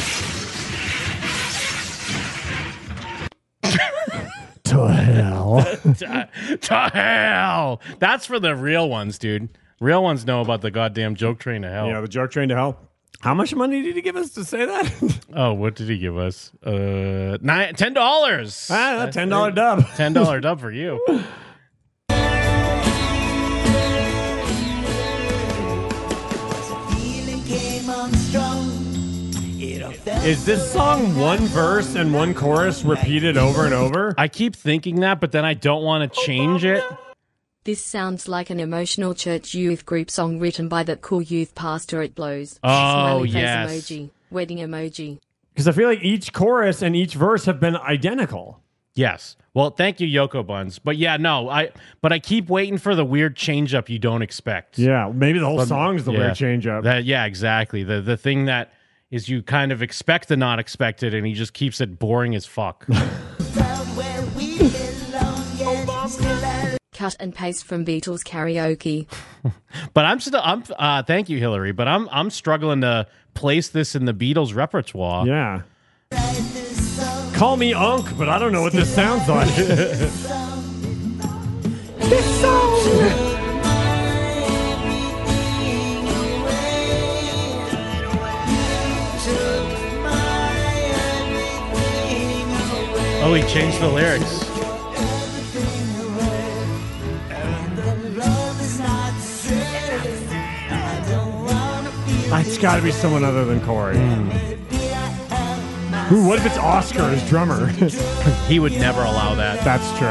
[SPEAKER 2] To hell.
[SPEAKER 3] to, to hell. That's for the real ones, dude. Real ones know about the goddamn joke train to hell.
[SPEAKER 2] Yeah, the joke train to hell. How much money did he give us to say that?
[SPEAKER 3] Oh, what did he give us? Uh, nine, ten dollars.
[SPEAKER 2] Ah, ten dollar dub.
[SPEAKER 3] Ten dollar dub for you.
[SPEAKER 2] Is this song one verse and one chorus repeated over and over?
[SPEAKER 3] I keep thinking that, but then I don't want to change it.
[SPEAKER 9] This sounds like an emotional church youth group song written by that cool youth pastor at Blows.
[SPEAKER 3] Oh,
[SPEAKER 9] Smiley face
[SPEAKER 3] yes.
[SPEAKER 9] emoji. Wedding emoji.
[SPEAKER 2] Because I feel like each chorus and each verse have been identical.
[SPEAKER 3] Yes. Well, thank you, Yoko Buns. But yeah, no, I. But I keep waiting for the weird change up you don't expect.
[SPEAKER 2] Yeah, maybe the whole
[SPEAKER 3] But-
[SPEAKER 2] song's the
[SPEAKER 3] yeah.
[SPEAKER 2] weird change up.
[SPEAKER 3] That, yeah, exactly. The the thing that is you kind of expect the not expected, and he just keeps it boring as fuck.
[SPEAKER 9] Cut and paste from Beatles karaoke.
[SPEAKER 3] But I'm still. I'm. Uh, thank you, Hillary. But I'm. I'm struggling to place this in the Beatles repertoire.
[SPEAKER 2] Yeah. Call me Unk, but I don't know what this sounds like. This song.
[SPEAKER 3] Oh, he changed the lyrics.
[SPEAKER 2] It's got to be someone other than Corey. Ooh, what if it's Oscar as drummer?
[SPEAKER 3] He would never allow that.
[SPEAKER 2] That's true.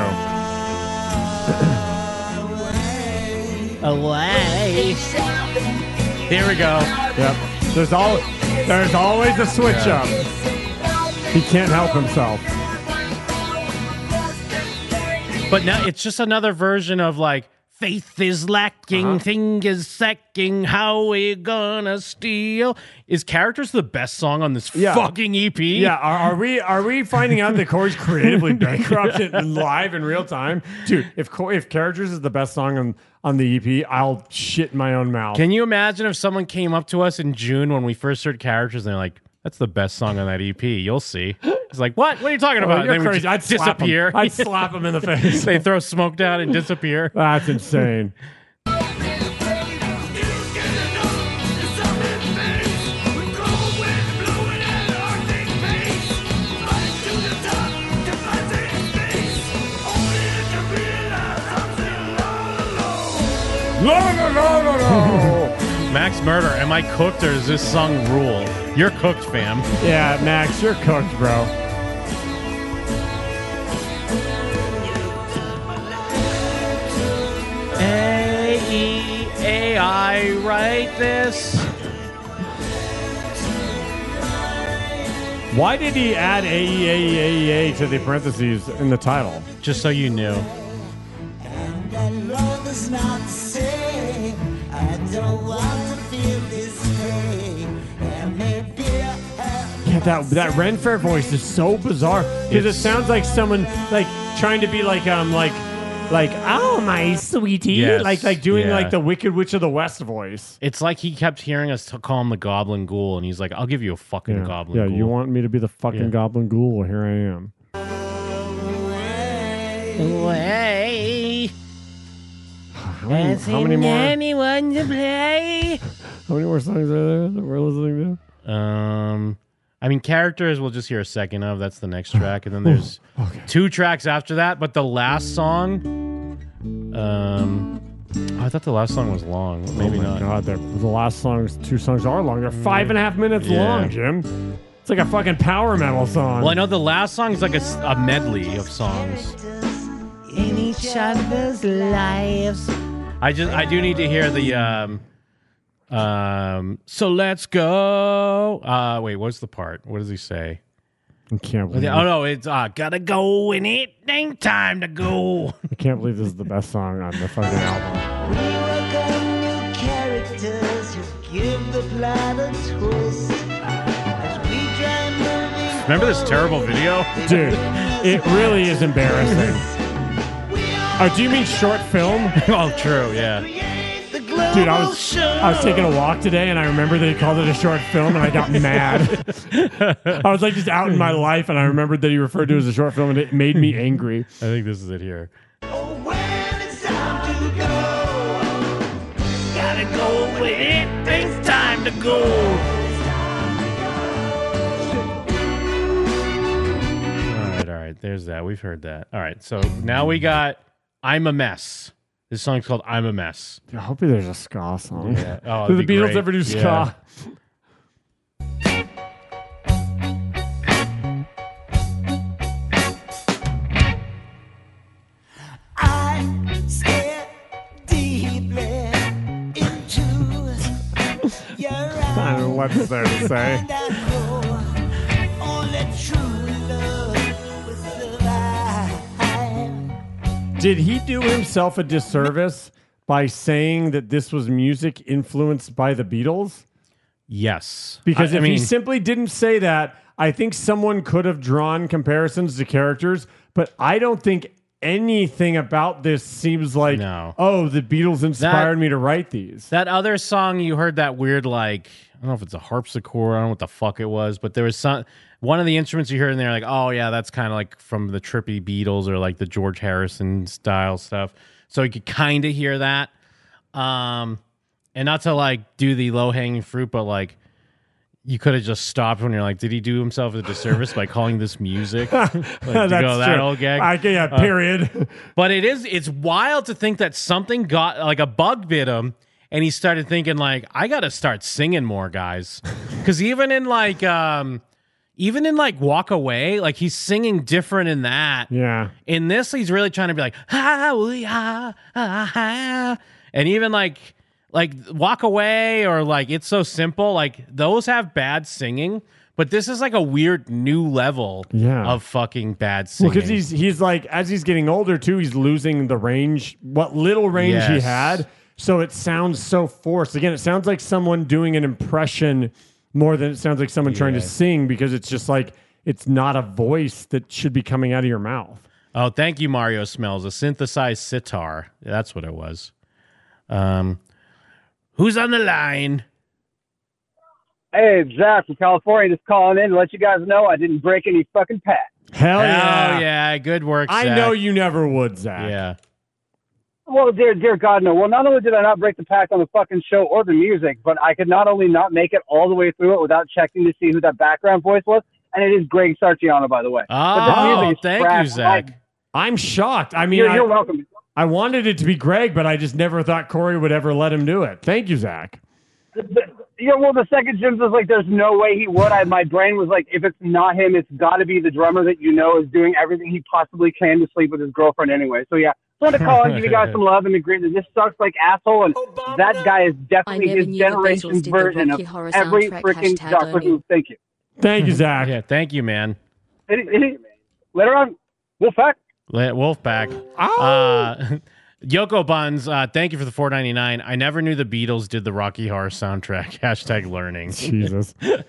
[SPEAKER 3] Away. Here we go.
[SPEAKER 2] Yep. There's all. There's always a switch
[SPEAKER 3] Yeah.
[SPEAKER 2] up. He can't help himself.
[SPEAKER 3] But now it's just another version of like, faith is lacking,
[SPEAKER 2] Uh-huh.
[SPEAKER 3] thing is sacking, how we gonna steal? Is Characters the best song on this
[SPEAKER 2] Yeah.
[SPEAKER 3] fucking E P?
[SPEAKER 2] Yeah, are, are we are we finding out that Corey's creatively bankrupt in live in real time? Dude, if Cor- if Characters is the best song on, on the E P, I'll shit in my own mouth.
[SPEAKER 3] Can you imagine if someone came up to us in June when we first heard Characters and they're like, that's the best song on that E P. You'll see. It's like, what? What are you talking
[SPEAKER 2] Oh,
[SPEAKER 3] about?
[SPEAKER 2] you're
[SPEAKER 3] And then we
[SPEAKER 2] crazy. I'd
[SPEAKER 3] just
[SPEAKER 2] slap him.
[SPEAKER 3] disappear.
[SPEAKER 2] I'd slap him in the face.
[SPEAKER 3] They throw smoke down and disappear.
[SPEAKER 2] That's insane. No, no, no, no, no.
[SPEAKER 3] Max Murder, am I cooked or is this song rule? You're cooked, fam.
[SPEAKER 2] Yeah, Max, you're cooked, bro.
[SPEAKER 3] A E A I write this.
[SPEAKER 2] Why did he add A E A E A E A to the parentheses in the title?
[SPEAKER 3] Just so you knew.
[SPEAKER 5] And that love is not the same. I don't want to feel this way. And maybe I
[SPEAKER 2] Yeah, that that Ren Fair voice is so bizarre because it
[SPEAKER 3] It's-
[SPEAKER 2] sounds like someone like trying to be like um like like oh my sweetie,
[SPEAKER 3] Yes,
[SPEAKER 2] like like doing
[SPEAKER 3] yeah.
[SPEAKER 2] like the Wicked Witch of the West voice.
[SPEAKER 3] It's like he kept hearing us t- call him the Goblin Ghoul, and he's like, "I'll give you a fucking
[SPEAKER 2] Yeah,
[SPEAKER 3] Goblin
[SPEAKER 2] yeah.
[SPEAKER 3] Ghoul."
[SPEAKER 2] You want me to be the fucking
[SPEAKER 3] Yeah.
[SPEAKER 2] Goblin Ghoul? Well, here I am.
[SPEAKER 3] Way.
[SPEAKER 2] How many, how many more?
[SPEAKER 3] Anyone to play?
[SPEAKER 2] How many more songs are there that we're listening to?
[SPEAKER 3] Um, I mean, characters we'll just hear a second of. That's the next track, and then there's two tracks after that. But the last song, um, oh, I thought the last song was long. Maybe
[SPEAKER 2] oh my
[SPEAKER 3] not.
[SPEAKER 2] God, they're- the last songs, two songs are long. They're five and a half minutes
[SPEAKER 3] Yeah.
[SPEAKER 2] long, Jim. It's like a fucking power metal song.
[SPEAKER 3] Well, I know the last song is like a, s- a medley of songs.
[SPEAKER 5] in each other's lives.
[SPEAKER 3] I just I do need to hear the um um so let's go. Uh wait, what's the part? What does he say?
[SPEAKER 2] I can't
[SPEAKER 3] Oh
[SPEAKER 2] believe.
[SPEAKER 3] no, it's uh gotta go and it ain't time to go.
[SPEAKER 2] I can't believe this is the best song on the fucking album.
[SPEAKER 5] We work on new characters who give the plot a twist. As we try moving
[SPEAKER 3] Remember this terrible video?
[SPEAKER 2] Dude, it really is embarrassing. Oh, do you mean short film?
[SPEAKER 3] Oh, true, yeah.
[SPEAKER 2] Dude, I was I was taking a walk today, and I remember they called it a short film, and I got mad. I was like just out in my life, and I remembered that he referred to it as a short film, and it made me angry.
[SPEAKER 3] I think this is it here.
[SPEAKER 5] when it's time to go.
[SPEAKER 3] Gotta go with it, it's time to go. All right, all right, there's that. We've heard that. All right, so now we got I'm a Mess. This song's called I'm a Mess.
[SPEAKER 2] Dude, I hope there's a ska song.
[SPEAKER 3] Yeah. Oh,
[SPEAKER 2] Do the
[SPEAKER 3] that'd be
[SPEAKER 2] Beatles
[SPEAKER 3] great.
[SPEAKER 2] ever do ska?
[SPEAKER 3] Yeah.
[SPEAKER 5] I stare deeply into your eyes.
[SPEAKER 2] I don't know what's there to say.
[SPEAKER 5] And I know only true love will survive.
[SPEAKER 2] Did he do himself a disservice by saying that this was music influenced by the Beatles?
[SPEAKER 3] Yes.
[SPEAKER 2] Because
[SPEAKER 3] I- I
[SPEAKER 2] if
[SPEAKER 3] mean-
[SPEAKER 2] he simply didn't say that, I think someone could have drawn comparisons to characters, but I don't think anything about this seems like,
[SPEAKER 3] No.
[SPEAKER 2] oh, the Beatles inspired
[SPEAKER 3] That-
[SPEAKER 2] me to write these.
[SPEAKER 3] That other song, you heard that weird, like, I don't know if it's a harpsichord, I don't know what the fuck it was, but there was some, one of the instruments you heard in there, like, oh, yeah, that's kind of like from the trippy Beatles or like the George Harrison style stuff. So you could kind of hear that. Um, and not to like do the low hanging fruit, but like, you could have just stopped when you're like, did he do himself a disservice by calling this music? Like, to
[SPEAKER 2] That's
[SPEAKER 3] go that
[SPEAKER 2] true.
[SPEAKER 3] old gag.
[SPEAKER 2] I, yeah,
[SPEAKER 3] Uh,
[SPEAKER 2] period.
[SPEAKER 3] But it is, it's wild to think that something got, like a bug bit him and he started thinking like, I got to start singing more, guys. Because even in like, um, even in like Walk Away, like he's singing different in that.
[SPEAKER 2] Yeah.
[SPEAKER 3] In this, he's really trying to be like, ha, we, ha, ha, ha. And even like, like Walk Away or like It's So Simple, like those have bad singing. But this is like a weird new level
[SPEAKER 2] Yeah.
[SPEAKER 3] of fucking bad
[SPEAKER 2] Well,
[SPEAKER 3] singing.
[SPEAKER 2] because he's he's like as he's getting older too, he's losing the range, what little range he
[SPEAKER 3] Yes.
[SPEAKER 2] had. So it sounds so forced. Again, it sounds like someone doing an impression more than it sounds like someone trying to
[SPEAKER 3] Yeah.
[SPEAKER 2] sing because it's just like it's not a voice that should be coming out of your mouth.
[SPEAKER 3] Oh, thank you, Mario Smells. A synthesized sitar. That's what it was. Um, who's on the line?
[SPEAKER 10] Hey, it's Zach from California, just calling in to let you guys know I didn't break any fucking pat.
[SPEAKER 2] Hell
[SPEAKER 3] Hell
[SPEAKER 2] yeah.
[SPEAKER 3] yeah. Good work,
[SPEAKER 2] I
[SPEAKER 3] Zach.
[SPEAKER 2] know you never would, Zach.
[SPEAKER 3] Yeah.
[SPEAKER 10] Well, dear, dear God, no. Well, not only did I not break the pact on the fucking show or the music, but I could not only not make it all the way through it without checking to see who that background voice was, and it is Greg Sarchiano, by the way. but the
[SPEAKER 3] Oh,
[SPEAKER 10] music is
[SPEAKER 3] thank
[SPEAKER 10] trash.
[SPEAKER 3] you, Zach.
[SPEAKER 2] I'm shocked. I mean,
[SPEAKER 10] You're,
[SPEAKER 2] I,
[SPEAKER 10] you're welcome.
[SPEAKER 2] I wanted it to be Greg, but I just never thought Corey would ever let him do it. Thank you, Zach.
[SPEAKER 10] The- the- Yeah, well, the second Jim was like, there's no way he would. I, my brain was like, if it's not him, it's got to be the drummer that you know is doing everything he possibly can to sleep with his girlfriend anyway. So, yeah, just wanted to call and give you guys some love and agree that this sucks like asshole, and that guy is
[SPEAKER 9] I
[SPEAKER 10] definitely
[SPEAKER 9] never
[SPEAKER 10] his
[SPEAKER 9] knew the Beatles
[SPEAKER 10] generation's
[SPEAKER 9] did the
[SPEAKER 10] version of
[SPEAKER 9] Rocky Horror
[SPEAKER 10] every
[SPEAKER 9] soundtrack,
[SPEAKER 10] freaking
[SPEAKER 9] hashtag
[SPEAKER 10] Doctor
[SPEAKER 9] only.
[SPEAKER 10] Who. Thank you.
[SPEAKER 2] Thank you, Zach.
[SPEAKER 3] Yeah, thank you, man.
[SPEAKER 10] Any, any, later on, Wolfpack.
[SPEAKER 3] Le- Wolfpack.
[SPEAKER 2] Oh.
[SPEAKER 3] Uh, Yoko Buns, uh, thank you for the four ninety-nine. I never knew the Beatles did the Rocky Horror soundtrack. Hashtag learning.
[SPEAKER 2] Jesus.
[SPEAKER 5] And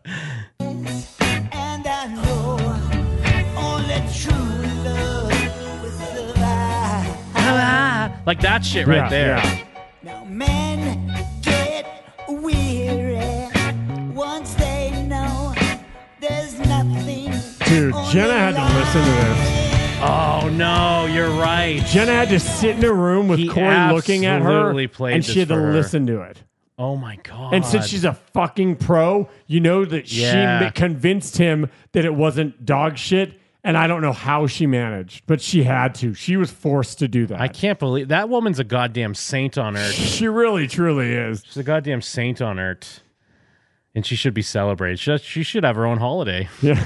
[SPEAKER 5] I know only true love will survive.
[SPEAKER 3] Like that shit right
[SPEAKER 2] Yeah,
[SPEAKER 3] there.
[SPEAKER 2] yeah.
[SPEAKER 5] Now men get weary once they know there's nothing.
[SPEAKER 2] Dude, Jenna had to listen to this.
[SPEAKER 3] Oh, no, you're right.
[SPEAKER 2] Jenna had to sit in a room with
[SPEAKER 3] He
[SPEAKER 2] Corey looking at her,
[SPEAKER 3] absolutely played
[SPEAKER 2] and
[SPEAKER 3] this
[SPEAKER 2] she had to
[SPEAKER 3] for her.
[SPEAKER 2] listen to it.
[SPEAKER 3] Oh, my God.
[SPEAKER 2] And since she's a fucking pro, you know that
[SPEAKER 3] Yeah.
[SPEAKER 2] she ma- convinced him that it wasn't dog shit. And I don't know how she managed, but she had to. She was forced to do that.
[SPEAKER 3] I can't believe that woman's a goddamn saint on earth.
[SPEAKER 2] She really, truly is.
[SPEAKER 3] She's a goddamn saint on earth. And she should be celebrated. She, she should have her own holiday.
[SPEAKER 2] Yeah.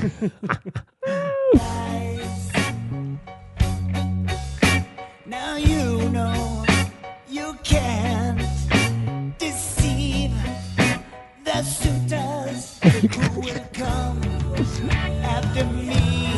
[SPEAKER 5] Now you know you can't deceive the suitors who will come after me.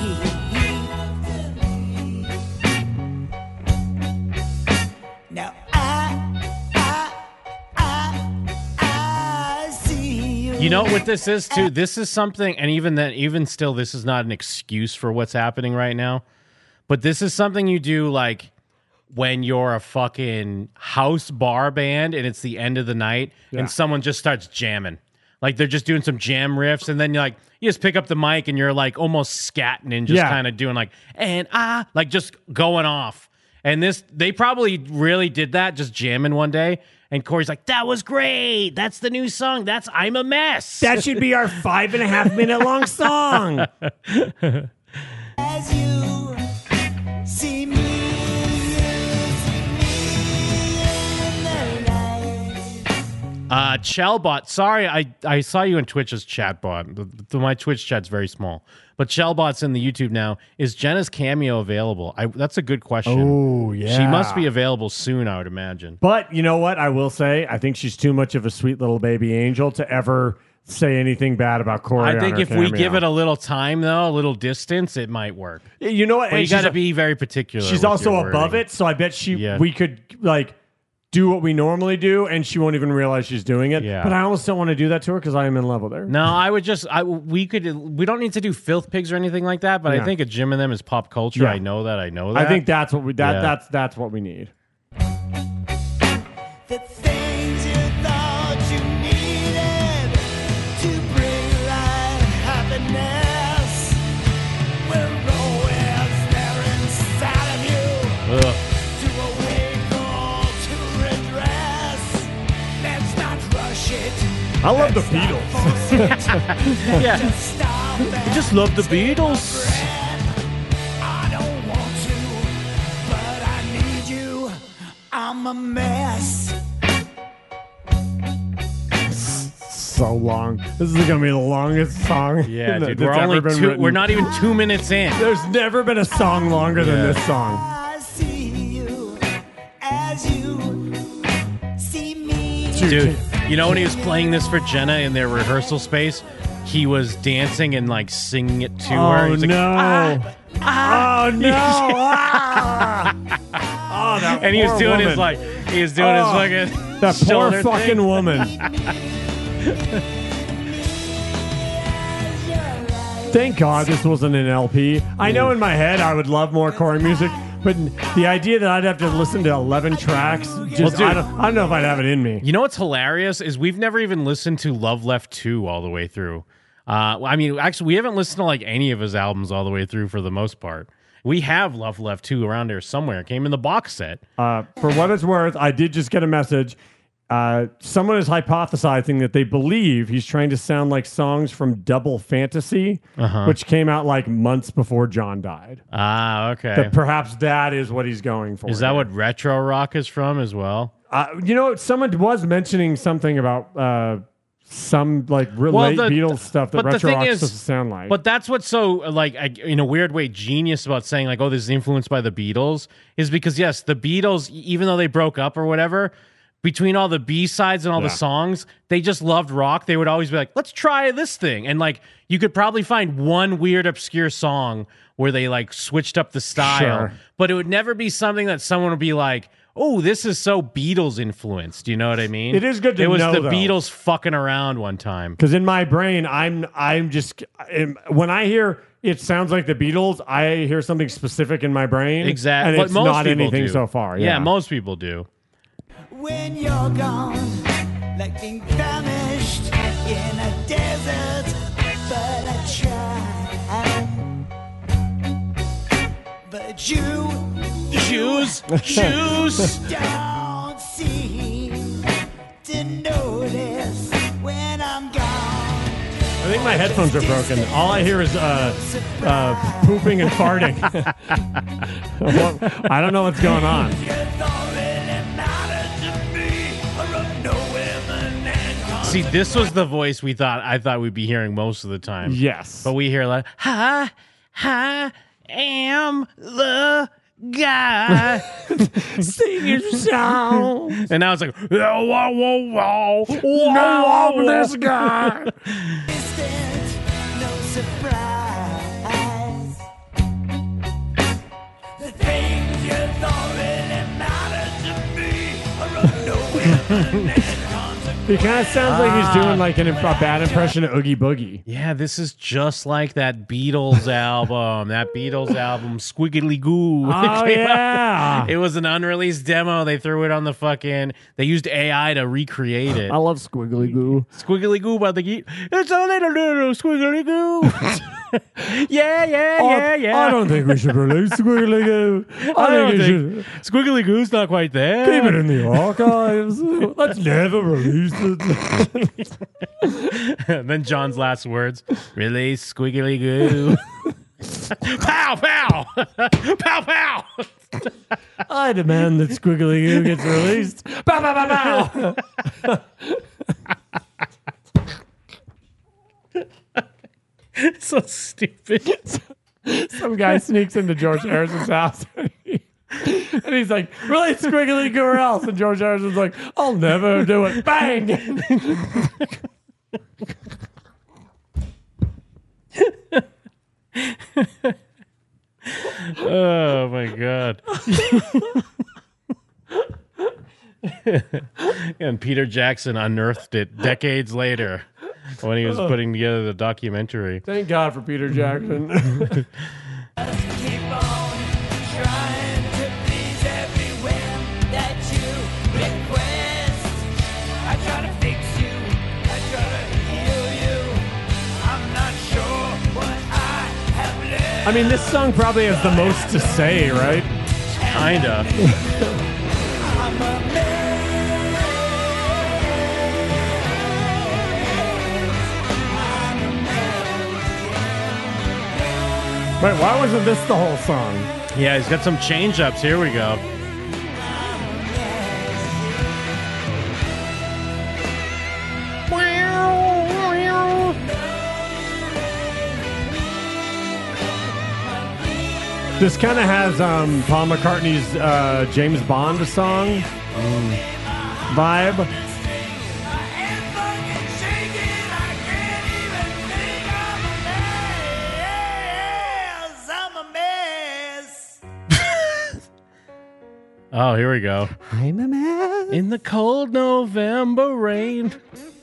[SPEAKER 5] Now I, I, I, I see you.
[SPEAKER 3] You know what this is too? This is something, and even then, even still, this is not an excuse for what's happening right now. But this is something you do like when you're a fucking house bar band and it's the end of the night
[SPEAKER 2] Yeah.
[SPEAKER 3] and someone just starts jamming. Like they're just doing some jam riffs, and then you're like, you just pick up the mic and you're like almost scatting and just
[SPEAKER 2] Yeah.
[SPEAKER 3] kind of doing like, and ah, like just going off. And this, they probably really did that, just jamming one day. And Corey's like, that was great. That's the new song. That's I'm a Mess.
[SPEAKER 2] That should be our five and a half minute long song.
[SPEAKER 5] As you see me, you see me in the light.
[SPEAKER 3] Uh, Chelbot, sorry, I, I saw you in Twitch's chat bot. The, the, my Twitch chat's very small. But Chelbot's in the YouTube now. Is Jenna's cameo available? I, that's a good question.
[SPEAKER 2] Oh, yeah.
[SPEAKER 3] She must be available soon, I would imagine.
[SPEAKER 2] But you know what? I will say, I think she's too much of a sweet little baby angel to ever say anything bad about Corey.
[SPEAKER 3] I
[SPEAKER 2] on
[SPEAKER 3] think
[SPEAKER 2] her
[SPEAKER 3] if we
[SPEAKER 2] cameo.
[SPEAKER 3] give it a little time, though, a little distance, it might work.
[SPEAKER 2] You know what?
[SPEAKER 3] But
[SPEAKER 2] And
[SPEAKER 3] you
[SPEAKER 2] she's
[SPEAKER 3] got to
[SPEAKER 2] a-
[SPEAKER 3] be very particular.
[SPEAKER 2] She's
[SPEAKER 3] with
[SPEAKER 2] also
[SPEAKER 3] your
[SPEAKER 2] above
[SPEAKER 3] wording.
[SPEAKER 2] it, so I bet she
[SPEAKER 3] Yeah.
[SPEAKER 2] we could like do what we normally do, and she won't even realize she's doing it.
[SPEAKER 3] Yeah.
[SPEAKER 2] But I almost don't want to do that to her because I am in love with her.
[SPEAKER 3] No, I would just, I we could, we don't need to do filth pigs or anything like that. But
[SPEAKER 2] Yeah.
[SPEAKER 3] I think a Jim and them is pop culture.
[SPEAKER 2] Yeah.
[SPEAKER 3] I know that. I know that.
[SPEAKER 2] I think that's what we that
[SPEAKER 3] Yeah.
[SPEAKER 2] that's that's what we need.
[SPEAKER 5] The things you thought you needed to bring life happiness were always there inside of you.
[SPEAKER 3] Ugh.
[SPEAKER 5] To awake or to redress. Let's not rush it.
[SPEAKER 2] I love the
[SPEAKER 5] Let's not
[SPEAKER 2] Beatles.
[SPEAKER 5] force it.
[SPEAKER 3] Yeah.
[SPEAKER 5] Just stop
[SPEAKER 3] I just love the Beatles.
[SPEAKER 5] I don't want to, but I need you. I'm a mess.
[SPEAKER 2] So long. This is gonna be the longest song.
[SPEAKER 3] Yeah,
[SPEAKER 2] that-
[SPEAKER 3] dude.
[SPEAKER 2] that's
[SPEAKER 3] We're
[SPEAKER 2] ever
[SPEAKER 3] only
[SPEAKER 2] been
[SPEAKER 3] two,
[SPEAKER 2] written.
[SPEAKER 3] we're not even two minutes in.
[SPEAKER 2] There's never been a song longer than
[SPEAKER 3] Yeah.
[SPEAKER 2] this song.
[SPEAKER 5] I see you as you see me.
[SPEAKER 3] Dude, you know when he was playing this for Jenna in their rehearsal space, he was dancing and like singing it to
[SPEAKER 2] Oh
[SPEAKER 3] her. He's like,
[SPEAKER 2] no!
[SPEAKER 3] "Ah,
[SPEAKER 2] oh no! Ah! Oh, that
[SPEAKER 3] and he was
[SPEAKER 2] poor
[SPEAKER 3] doing
[SPEAKER 2] woman.
[SPEAKER 3] his like, he was doing
[SPEAKER 2] Oh,
[SPEAKER 3] his fucking
[SPEAKER 2] that poor
[SPEAKER 3] shoulder
[SPEAKER 2] fucking
[SPEAKER 3] thing.
[SPEAKER 2] woman. Thank God this wasn't an L P. I know in my head I would love more Corey music, but the idea that I'd have to listen to eleven tracks, just
[SPEAKER 3] Well,
[SPEAKER 2] I,
[SPEAKER 3] dude.
[SPEAKER 2] don't, I don't know if I'd have it in me.
[SPEAKER 3] You know what's hilarious is we've never even listened to Love Left two all the way through. Uh, I mean, actually, we haven't listened to like any of his albums all the way through for the most part. We have Love Left two around here somewhere. It came in the box set.
[SPEAKER 2] Uh, for what it's worth, I did just get a message. Uh, someone is hypothesizing that they believe he's trying to sound like songs from Double Fantasy,
[SPEAKER 3] Uh-huh.
[SPEAKER 2] which came out like months before John died.
[SPEAKER 3] Ah, okay.
[SPEAKER 2] That perhaps that is what he's going for.
[SPEAKER 3] Is that
[SPEAKER 2] here.
[SPEAKER 3] what retro rock is from as well?
[SPEAKER 2] Uh, you know, someone was mentioning something about uh, some like relate
[SPEAKER 3] the-
[SPEAKER 2] Beatles stuff that
[SPEAKER 3] but the
[SPEAKER 2] retro
[SPEAKER 3] thing
[SPEAKER 2] rock
[SPEAKER 3] is-
[SPEAKER 2] supposed to sound like.
[SPEAKER 3] But that's what's so like I- in a weird way genius about saying like, oh, this is influenced by the Beatles is because yes, the Beatles, even though they broke up or whatever, between all the B-sides and all
[SPEAKER 2] Yeah.
[SPEAKER 3] the songs, they just loved rock. They would always be like, let's try this thing. And like, you could probably find one weird, obscure song where they like switched up the style,
[SPEAKER 2] Sure.
[SPEAKER 3] but it would never be something that someone would be like, oh, this is so Beatles influenced. You know what I mean?
[SPEAKER 2] It is good to
[SPEAKER 3] It was
[SPEAKER 2] know,
[SPEAKER 3] the
[SPEAKER 2] though.
[SPEAKER 3] Beatles fucking around one time.
[SPEAKER 2] Because in my brain, I'm I'm just I'm, when I hear it sounds like the Beatles, I hear something specific in my brain.
[SPEAKER 3] Exactly.
[SPEAKER 2] and
[SPEAKER 3] But
[SPEAKER 2] it's
[SPEAKER 3] most
[SPEAKER 2] not
[SPEAKER 3] people
[SPEAKER 2] anything
[SPEAKER 3] do.
[SPEAKER 2] so far.
[SPEAKER 3] Yeah,
[SPEAKER 2] Yeah,
[SPEAKER 3] most people do.
[SPEAKER 5] When you're gone, like being famished in a desert, but I try. But you,
[SPEAKER 3] Shoes, shoes.
[SPEAKER 5] don't seem to notice when I'm gone.
[SPEAKER 2] I think my headphones are broken. All I hear is uh, uh, pooping and farting. I don't know what's going on.
[SPEAKER 3] See, this was the voice we thought I thought we'd be hearing most of the time.
[SPEAKER 2] Yes.
[SPEAKER 3] But we hear like, I, I am the guy.
[SPEAKER 2] Sing your song.
[SPEAKER 3] And now it's like, whoa, whoa, whoa, whoa, whoa,
[SPEAKER 2] No,
[SPEAKER 3] whoa,
[SPEAKER 2] this guy.
[SPEAKER 5] Distant, no surprise. The things you thought really mattered to me are of no consequence.
[SPEAKER 2] He kind of sounds like he's doing like an, a bad impression of Oogie Boogie.
[SPEAKER 3] Yeah, this is just like that Beatles album. That Beatles album, Squiggly Goo.
[SPEAKER 2] Oh, yeah.
[SPEAKER 3] It was an unreleased demo. They threw it on the fucking. They used A I to recreate it.
[SPEAKER 2] I love Squiggly Goo.
[SPEAKER 3] Squiggly Goo by the Geek. It's a little little Squiggly Goo. yeah, yeah, yeah, yeah.
[SPEAKER 2] I don't think we should release Squiggly Goo. I,
[SPEAKER 3] I don't
[SPEAKER 2] think, we
[SPEAKER 3] think
[SPEAKER 2] should
[SPEAKER 3] Squiggly Goo's not quite there.
[SPEAKER 2] keep it in the archives. Let's never release it.
[SPEAKER 3] And then John's last words: "Release Squiggly Goo." Pow pow, pow pow.
[SPEAKER 2] I demand that Squiggly Goo gets released. Bow, bow, bow, bow.
[SPEAKER 3] So stupid.
[SPEAKER 2] Some guy sneaks into George Harrison's house. And he's like, release Squiggly Goo or else. And George Harrison's like, I'll never do it. Bang.
[SPEAKER 3] Oh my god. And Peter Jackson unearthed it decades later when he was putting together the documentary.
[SPEAKER 2] Thank God for Peter Jackson.
[SPEAKER 5] Keep on trying to please every whim that you request. I try to fix you, I try to heal you. I'm not sure what I have left.
[SPEAKER 2] I mean, this song probably has the most to say, right?
[SPEAKER 3] Kinda.
[SPEAKER 5] I'm a
[SPEAKER 2] Wait, why wasn't this the whole song?
[SPEAKER 3] Yeah, he's got some change ups. Here we go.
[SPEAKER 2] This kind of has um, Paul McCartney's uh, James Bond song vibe.
[SPEAKER 3] Oh, here we go.
[SPEAKER 2] I'm a man.
[SPEAKER 3] In the cold November rain.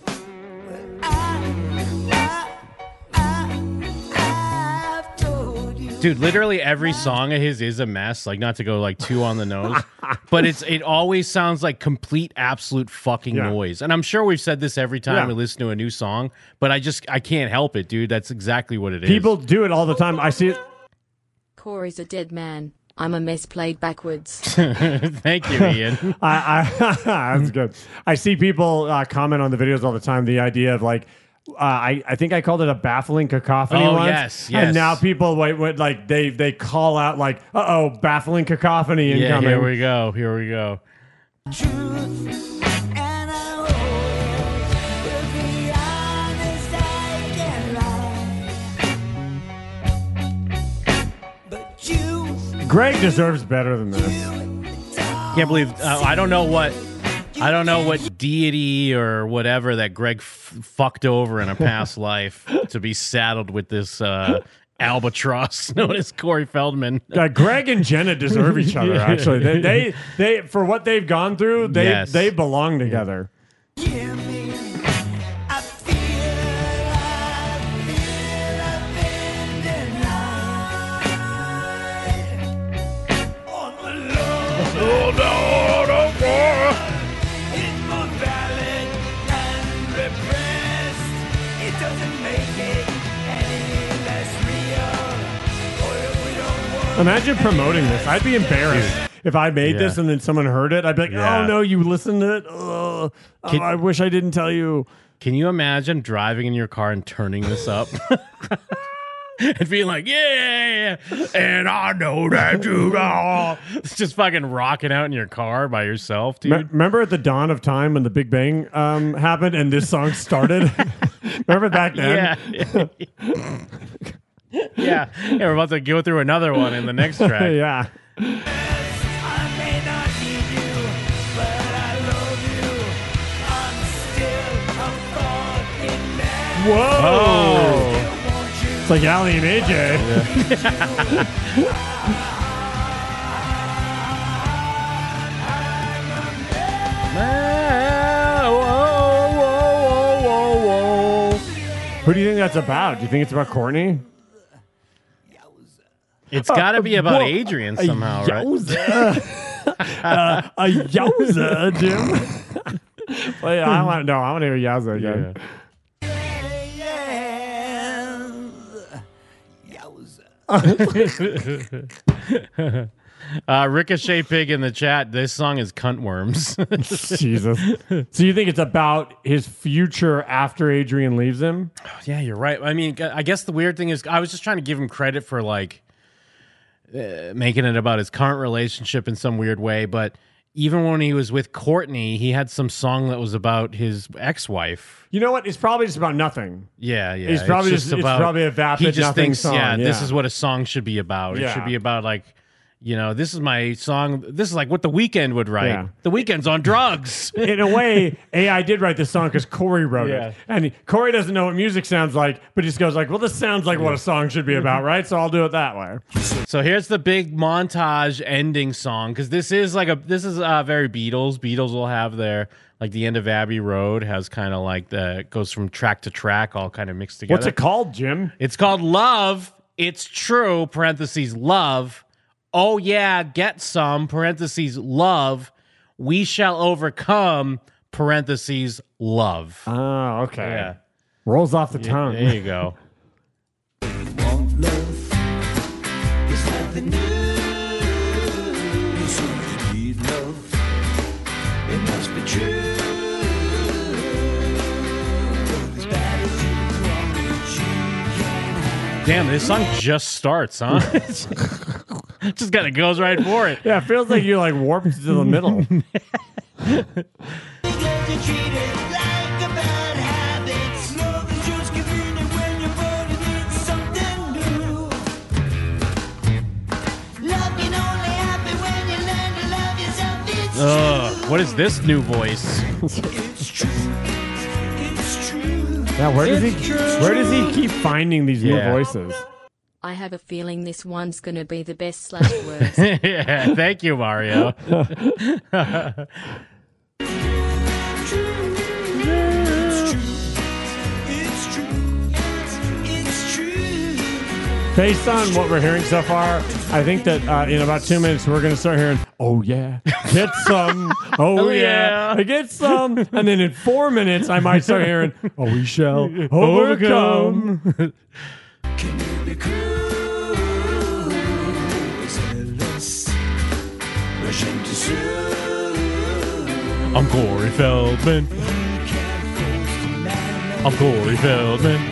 [SPEAKER 3] Dude, literally every song of his is a mess. Like, not to go like too on the nose, but it's it always sounds like complete, absolute fucking
[SPEAKER 2] Yeah.
[SPEAKER 3] noise. And I'm sure we've said this every time
[SPEAKER 2] Yeah.
[SPEAKER 3] we listen to a new song, but I just I can't help it, dude. That's exactly what it is.
[SPEAKER 2] People do it all the time. I see it.
[SPEAKER 9] Corey's a dead man. I'm a mess played backwards.
[SPEAKER 3] Thank you, Ian.
[SPEAKER 2] I, I that's good. I see people uh, comment on the videos all the time. The idea of like, uh, I I think I called it a baffling cacophony
[SPEAKER 3] Oh,
[SPEAKER 2] once.
[SPEAKER 3] yes, yes.
[SPEAKER 2] And now people wait, wait like they they call out like, uh oh, baffling cacophony
[SPEAKER 3] Yeah,
[SPEAKER 2] incoming.
[SPEAKER 3] here we go. Here we go.
[SPEAKER 5] truth, and I always will be honest, I can lie. But you,
[SPEAKER 2] Greg deserves better than this.
[SPEAKER 3] Can't believe uh, I don't know what I don't know what deity or whatever that Greg f- fucked over in a past life to be saddled with this uh, albatross known as Corey Feldman.
[SPEAKER 2] Uh, Greg and Jenna deserve each other. Actually, they, they, they, for what they've gone through, they,
[SPEAKER 3] Yes.
[SPEAKER 2] they belong together.
[SPEAKER 5] Oh, no, no more. It's more valid and repressed. It doesn't make it any less real. Or if we don't want
[SPEAKER 2] Imagine promoting this. I'd be embarrassed if I made
[SPEAKER 3] Yeah.
[SPEAKER 2] this and then someone heard it. I'd be like,
[SPEAKER 3] Yeah.
[SPEAKER 2] oh no, you listened to it? Ugh. Oh,
[SPEAKER 3] Can-
[SPEAKER 2] I wish I didn't tell you.
[SPEAKER 3] Can you imagine driving in your car and turning this up? And being like, yeah, and I know that you know. It's just fucking rocking out in your car by yourself, dude.
[SPEAKER 2] Me- remember at the dawn of time when the Big Bang um, happened and this song started? Remember back then?
[SPEAKER 3] Yeah. yeah. Yeah, we're about to go through another one in the next track.
[SPEAKER 2] Yeah.
[SPEAKER 5] I may not need you, but I love you. I'm still a fucking man.
[SPEAKER 2] Whoa.
[SPEAKER 3] Oh.
[SPEAKER 2] It's like Ali and A J. Who do you think that's about? Do you think it's about Courtney?
[SPEAKER 3] It's got to be about
[SPEAKER 2] Whoa.
[SPEAKER 3] Adrian
[SPEAKER 2] A
[SPEAKER 3] somehow, right?
[SPEAKER 2] yowza. uh, a yowza, Jim. Wait, I want no. I want to hear yowza again.
[SPEAKER 3] uh, Ricochet Pig in the chat. This song is Cunt Worms.
[SPEAKER 2] Jesus. So you think it's about his future after Adrian leaves him?
[SPEAKER 3] Yeah, you're right. I mean, I guess the weird thing is, I was just trying to give him credit for like uh, making it about his current relationship in some weird way. But even when he was with Courtney, he had some song that was about his ex-wife.
[SPEAKER 2] You know what? It's probably just about nothing.
[SPEAKER 3] Yeah, yeah.
[SPEAKER 2] It's probably
[SPEAKER 3] It's
[SPEAKER 2] just, it's probably a vapid
[SPEAKER 3] He just
[SPEAKER 2] nothing
[SPEAKER 3] thinks,
[SPEAKER 2] song.
[SPEAKER 3] yeah, this
[SPEAKER 2] yeah.
[SPEAKER 3] is what a song should be about. It
[SPEAKER 2] Yeah.
[SPEAKER 3] should be about like, you know, this is my song. This is like what The Weeknd would write.
[SPEAKER 2] Yeah.
[SPEAKER 3] The Weeknd's on drugs.
[SPEAKER 2] In a way, A I did write this song because Corey wrote
[SPEAKER 3] Yeah.
[SPEAKER 2] it. And he- Corey doesn't know what music sounds like, but he just goes like, well, this sounds like what a song should be about, right? So I'll do it that way.
[SPEAKER 3] So here's the big montage ending song, because this is like a this is uh, very Beatles. Beatles will have their like the end of Abbey Road has kind of like the goes from track to track, all kind of mixed together.
[SPEAKER 2] What's it called, Jim?
[SPEAKER 3] It's called Love. It's True. Parentheses Love. Oh yeah, get some. Parentheses Love. We shall overcome. Parentheses Love.
[SPEAKER 2] Oh, okay.
[SPEAKER 3] Yeah.
[SPEAKER 2] Rolls off the
[SPEAKER 3] Yeah,
[SPEAKER 2] tongue.
[SPEAKER 3] there you go. Damn, this song just starts, huh? Just kind of goes right for it.
[SPEAKER 2] Yeah, it feels like you're like warped to the middle.
[SPEAKER 3] Ugh, what is this new voice?
[SPEAKER 2] Yeah, where does he where does he keep finding these
[SPEAKER 3] Yeah.
[SPEAKER 2] new voices?
[SPEAKER 9] I have a feeling this one's gonna be the best slash words.
[SPEAKER 3] Yeah, thank you, Mario.
[SPEAKER 2] Based on what we're hearing so far, I think that uh, in about two minutes we're going to start hearing, oh yeah, get some, oh,
[SPEAKER 3] Oh,
[SPEAKER 2] yeah,
[SPEAKER 3] yeah.
[SPEAKER 2] get some. And then in four minutes I might start hearing, oh, we shall overcome.
[SPEAKER 3] I'm Corey Feldman. I'm Corey Feldman.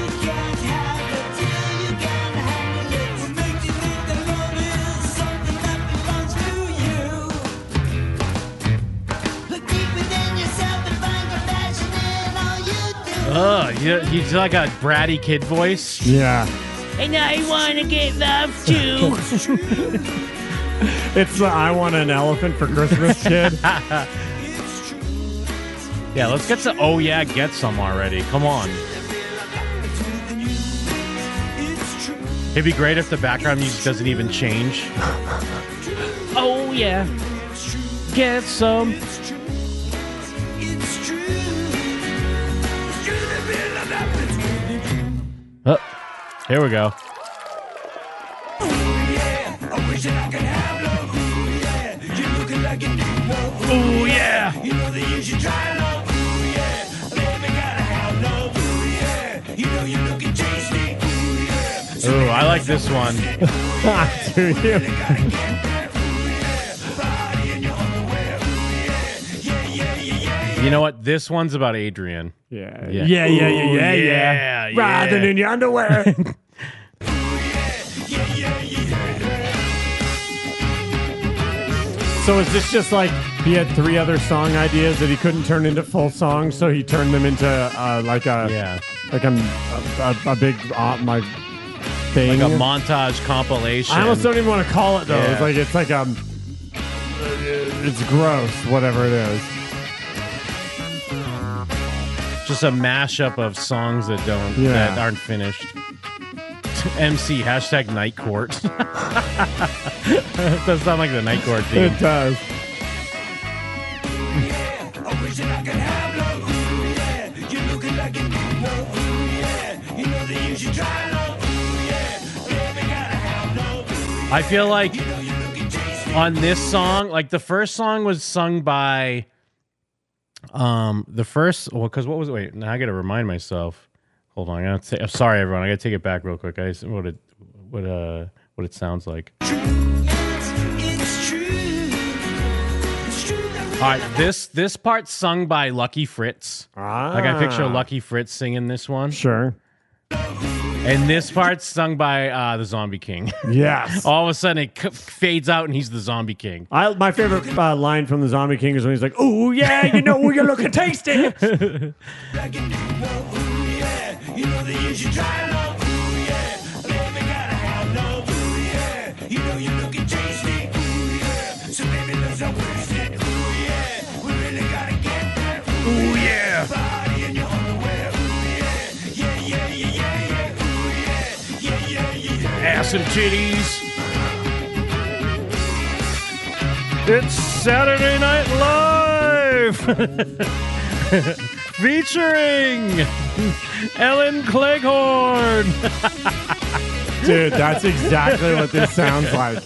[SPEAKER 3] Ugh, you, you do like a bratty kid voice.
[SPEAKER 2] Yeah.
[SPEAKER 3] And I want to get love too.
[SPEAKER 2] It's the I want an elephant for Christmas kid.
[SPEAKER 3] Yeah, let's get to Oh Yeah, Get Some already. Come on. It'd be great if the background music doesn't even change. Oh yeah, get some. Oh, here we go. Oh yeah. You know that you should try love. Ooh yeah. Baby gotta have love. Ooh yeah. You know you're looking tasty. Ooh yeah. Ooh, I like this one.
[SPEAKER 2] Do you?
[SPEAKER 3] You know what? This one's about Adrian.
[SPEAKER 2] Yeah.
[SPEAKER 3] Yeah.
[SPEAKER 2] Yeah, yeah, yeah,
[SPEAKER 3] Ooh,
[SPEAKER 2] yeah,
[SPEAKER 3] yeah,
[SPEAKER 2] yeah. Riding
[SPEAKER 3] yeah.
[SPEAKER 2] in your underwear. So is this just like he had three other song ideas that he couldn't turn into full songs, so he turned them into uh, like a
[SPEAKER 3] Yeah.
[SPEAKER 2] like a a, a, a big uh, my thing,
[SPEAKER 3] Like a montage compilation.
[SPEAKER 2] I almost don't even want to call it though.
[SPEAKER 3] Yeah.
[SPEAKER 2] It's like it's like um, it's gross, whatever it is.
[SPEAKER 3] Just a mashup of songs that don't
[SPEAKER 2] Yeah.
[SPEAKER 3] that aren't finished. M C hashtag Night Court. It does sound like the Night Court theme.
[SPEAKER 2] It does.
[SPEAKER 3] I feel like on this song, like the first song was sung by um the first well because what was it? Wait, now I gotta remind myself. Hold on, I gotta say, I'm sorry everyone, I gotta take it back real quick. I just, what it what uh what it sounds like. All right, this this part's sung by Lucky Fritz.
[SPEAKER 2] Ah.
[SPEAKER 3] Like I picture Lucky Fritz singing this one.
[SPEAKER 2] Sure.
[SPEAKER 3] And this part's sung by uh, the Zombie King.
[SPEAKER 2] Yes.
[SPEAKER 3] All of a sudden it c- fades out and he's the Zombie King.
[SPEAKER 2] I, my favorite uh, line from the Zombie King is when he's like, "Oh yeah, you know you're looking tasty."
[SPEAKER 3] Ooh yeah. Ass and titties. It's Saturday Night Live. Featuring Ellen Cleghorn.
[SPEAKER 2] Dude, that's exactly what this sounds like.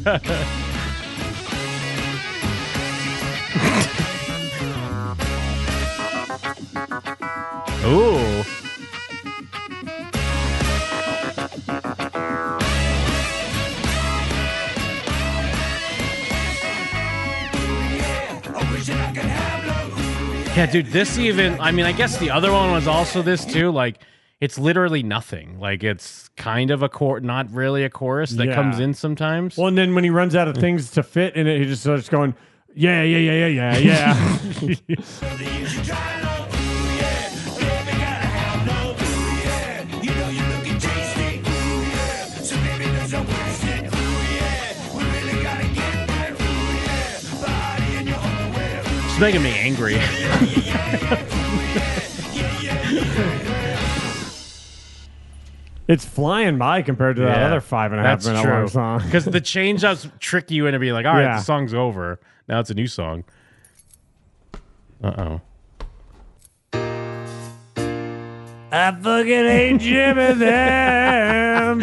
[SPEAKER 3] Ooh. Yeah, dude, this even, I mean, I guess the other one was also this too. Like, it's literally nothing. Like, it's kind of a chorus, not really a chorus that
[SPEAKER 2] Yeah.
[SPEAKER 3] comes in sometimes.
[SPEAKER 2] Well, and then when he runs out of things to fit in it, he just starts going, "Yeah, yeah, yeah, yeah, yeah, yeah."
[SPEAKER 3] It's making me angry.
[SPEAKER 2] It's flying by compared to that
[SPEAKER 3] Yeah,
[SPEAKER 2] other five and a half
[SPEAKER 3] that's
[SPEAKER 2] minute
[SPEAKER 3] true.
[SPEAKER 2] long song.
[SPEAKER 3] Because the change ups trick you into being like, all right,
[SPEAKER 2] Yeah.
[SPEAKER 3] the song's over. Now it's a new song. Uh oh.
[SPEAKER 2] I fucking hate Jim and them.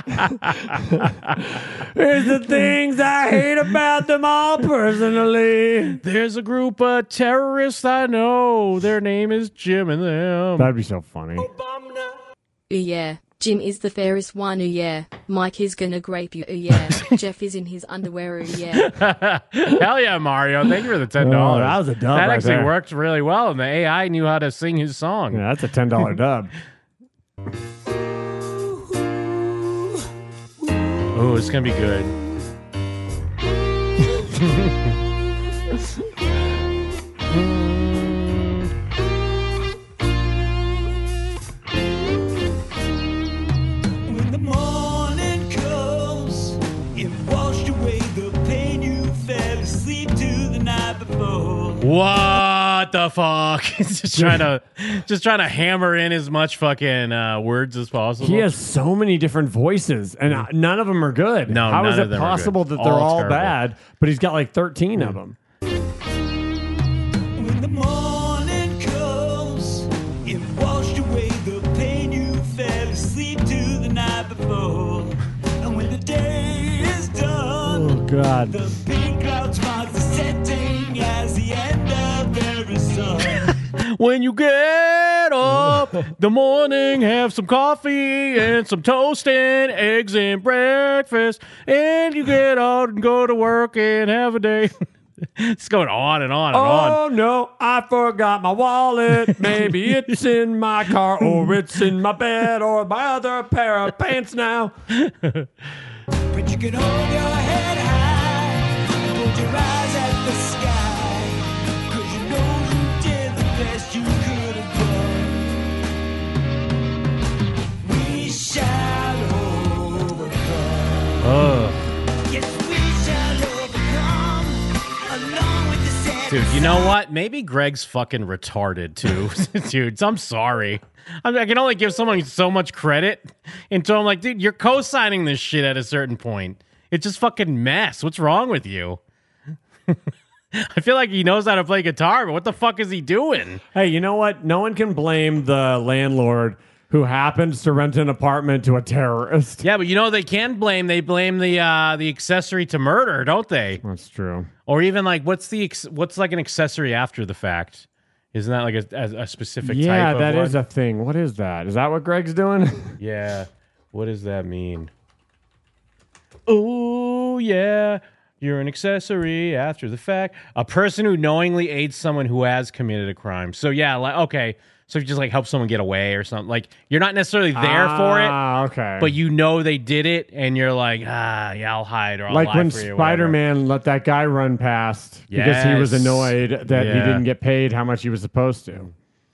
[SPEAKER 2] Here's the things I hate about them all personally.
[SPEAKER 3] There's a group of terrorists I know. Their name is Jim and them.
[SPEAKER 2] That'd be so funny.
[SPEAKER 9] Ooh yeah, Jim is the fairest one. Ooh yeah, Mike is gonna grape you. Ooh yeah, Jeff is in his underwear. Ooh yeah.
[SPEAKER 3] Hell yeah, Mario. Thank you for the ten dollars.
[SPEAKER 2] Oh, that was a dub
[SPEAKER 3] That
[SPEAKER 2] right
[SPEAKER 3] actually
[SPEAKER 2] there.
[SPEAKER 3] worked really well, and the A I knew how to sing his song.
[SPEAKER 2] Yeah, that's a ten dollar dub.
[SPEAKER 3] Oh, it's going to be good.
[SPEAKER 5] When the morning comes, it washed away the pain you fell asleep to the night before.
[SPEAKER 3] What? what the fuck? He's just trying to just trying to hammer in as much fucking uh, words as possible.
[SPEAKER 2] He has so many different voices, and uh, none of them are good.
[SPEAKER 3] No,
[SPEAKER 2] How
[SPEAKER 3] none
[SPEAKER 2] is
[SPEAKER 3] of
[SPEAKER 2] it
[SPEAKER 3] them are
[SPEAKER 2] possible
[SPEAKER 3] good.
[SPEAKER 2] that they're
[SPEAKER 3] All
[SPEAKER 2] all
[SPEAKER 3] terrible.
[SPEAKER 2] bad? But he's got like thirteen of them.
[SPEAKER 5] When the morning comes, it washed away the pain you fell asleep to the night before. And when the day is done,
[SPEAKER 2] Oh God.
[SPEAKER 5] the pink clouds mark the setting as the end of every sun.
[SPEAKER 3] When you get up the morning, have some coffee and some toast and eggs and breakfast, and you get out and go to work and have a day. It's going on and on and on.
[SPEAKER 2] Oh no, I forgot my wallet. Maybe it's in my car, or it's in my bed, or my other pair of pants now.
[SPEAKER 5] But you can hold your head high, hold your eyes at the sky, 'cause you know you did the best you could have done. We shall overcome.
[SPEAKER 3] Ugh.
[SPEAKER 5] Yes, we shall overcome, along with the sad
[SPEAKER 3] Dude, you know what? Maybe Greg's fucking retarded too. Dude, I'm sorry. I, mean, I can only give someone so much credit until I'm like, dude, you're co-signing this shit at a certain point. It's just fucking mess. What's wrong with you? I feel like he knows how to play guitar, but what the fuck is he doing?
[SPEAKER 2] Hey, you know what? No one can blame the landlord who happens to rent an apartment to a terrorist.
[SPEAKER 3] Yeah, but you know they can blame. They blame the uh, the accessory to murder, don't they?
[SPEAKER 2] That's true.
[SPEAKER 3] Or even like, what's the ex- what's like an accessory after the fact? Isn't that like a, a, a specific
[SPEAKER 2] Yeah,
[SPEAKER 3] type of
[SPEAKER 2] that
[SPEAKER 3] one?
[SPEAKER 2] is a thing. What is that? Is that what Greg's doing?
[SPEAKER 3] Yeah. What does that mean? Oh, yeah. You're an accessory after the fact. A person who knowingly aids someone who has committed a crime. So, yeah, like, okay. So, if you just like help someone get away or something, like you're not necessarily there for it,
[SPEAKER 2] Ah, okay.
[SPEAKER 3] but you know they did it, and you're like, ah, yeah, I'll hide or I'll
[SPEAKER 2] like
[SPEAKER 3] lie
[SPEAKER 2] when
[SPEAKER 3] for you. or
[SPEAKER 2] Spider
[SPEAKER 3] whatever.
[SPEAKER 2] Man let that guy run past because he was
[SPEAKER 3] Yes.
[SPEAKER 2] annoyed that he
[SPEAKER 3] Yeah.
[SPEAKER 2] didn't get paid how much he was supposed to.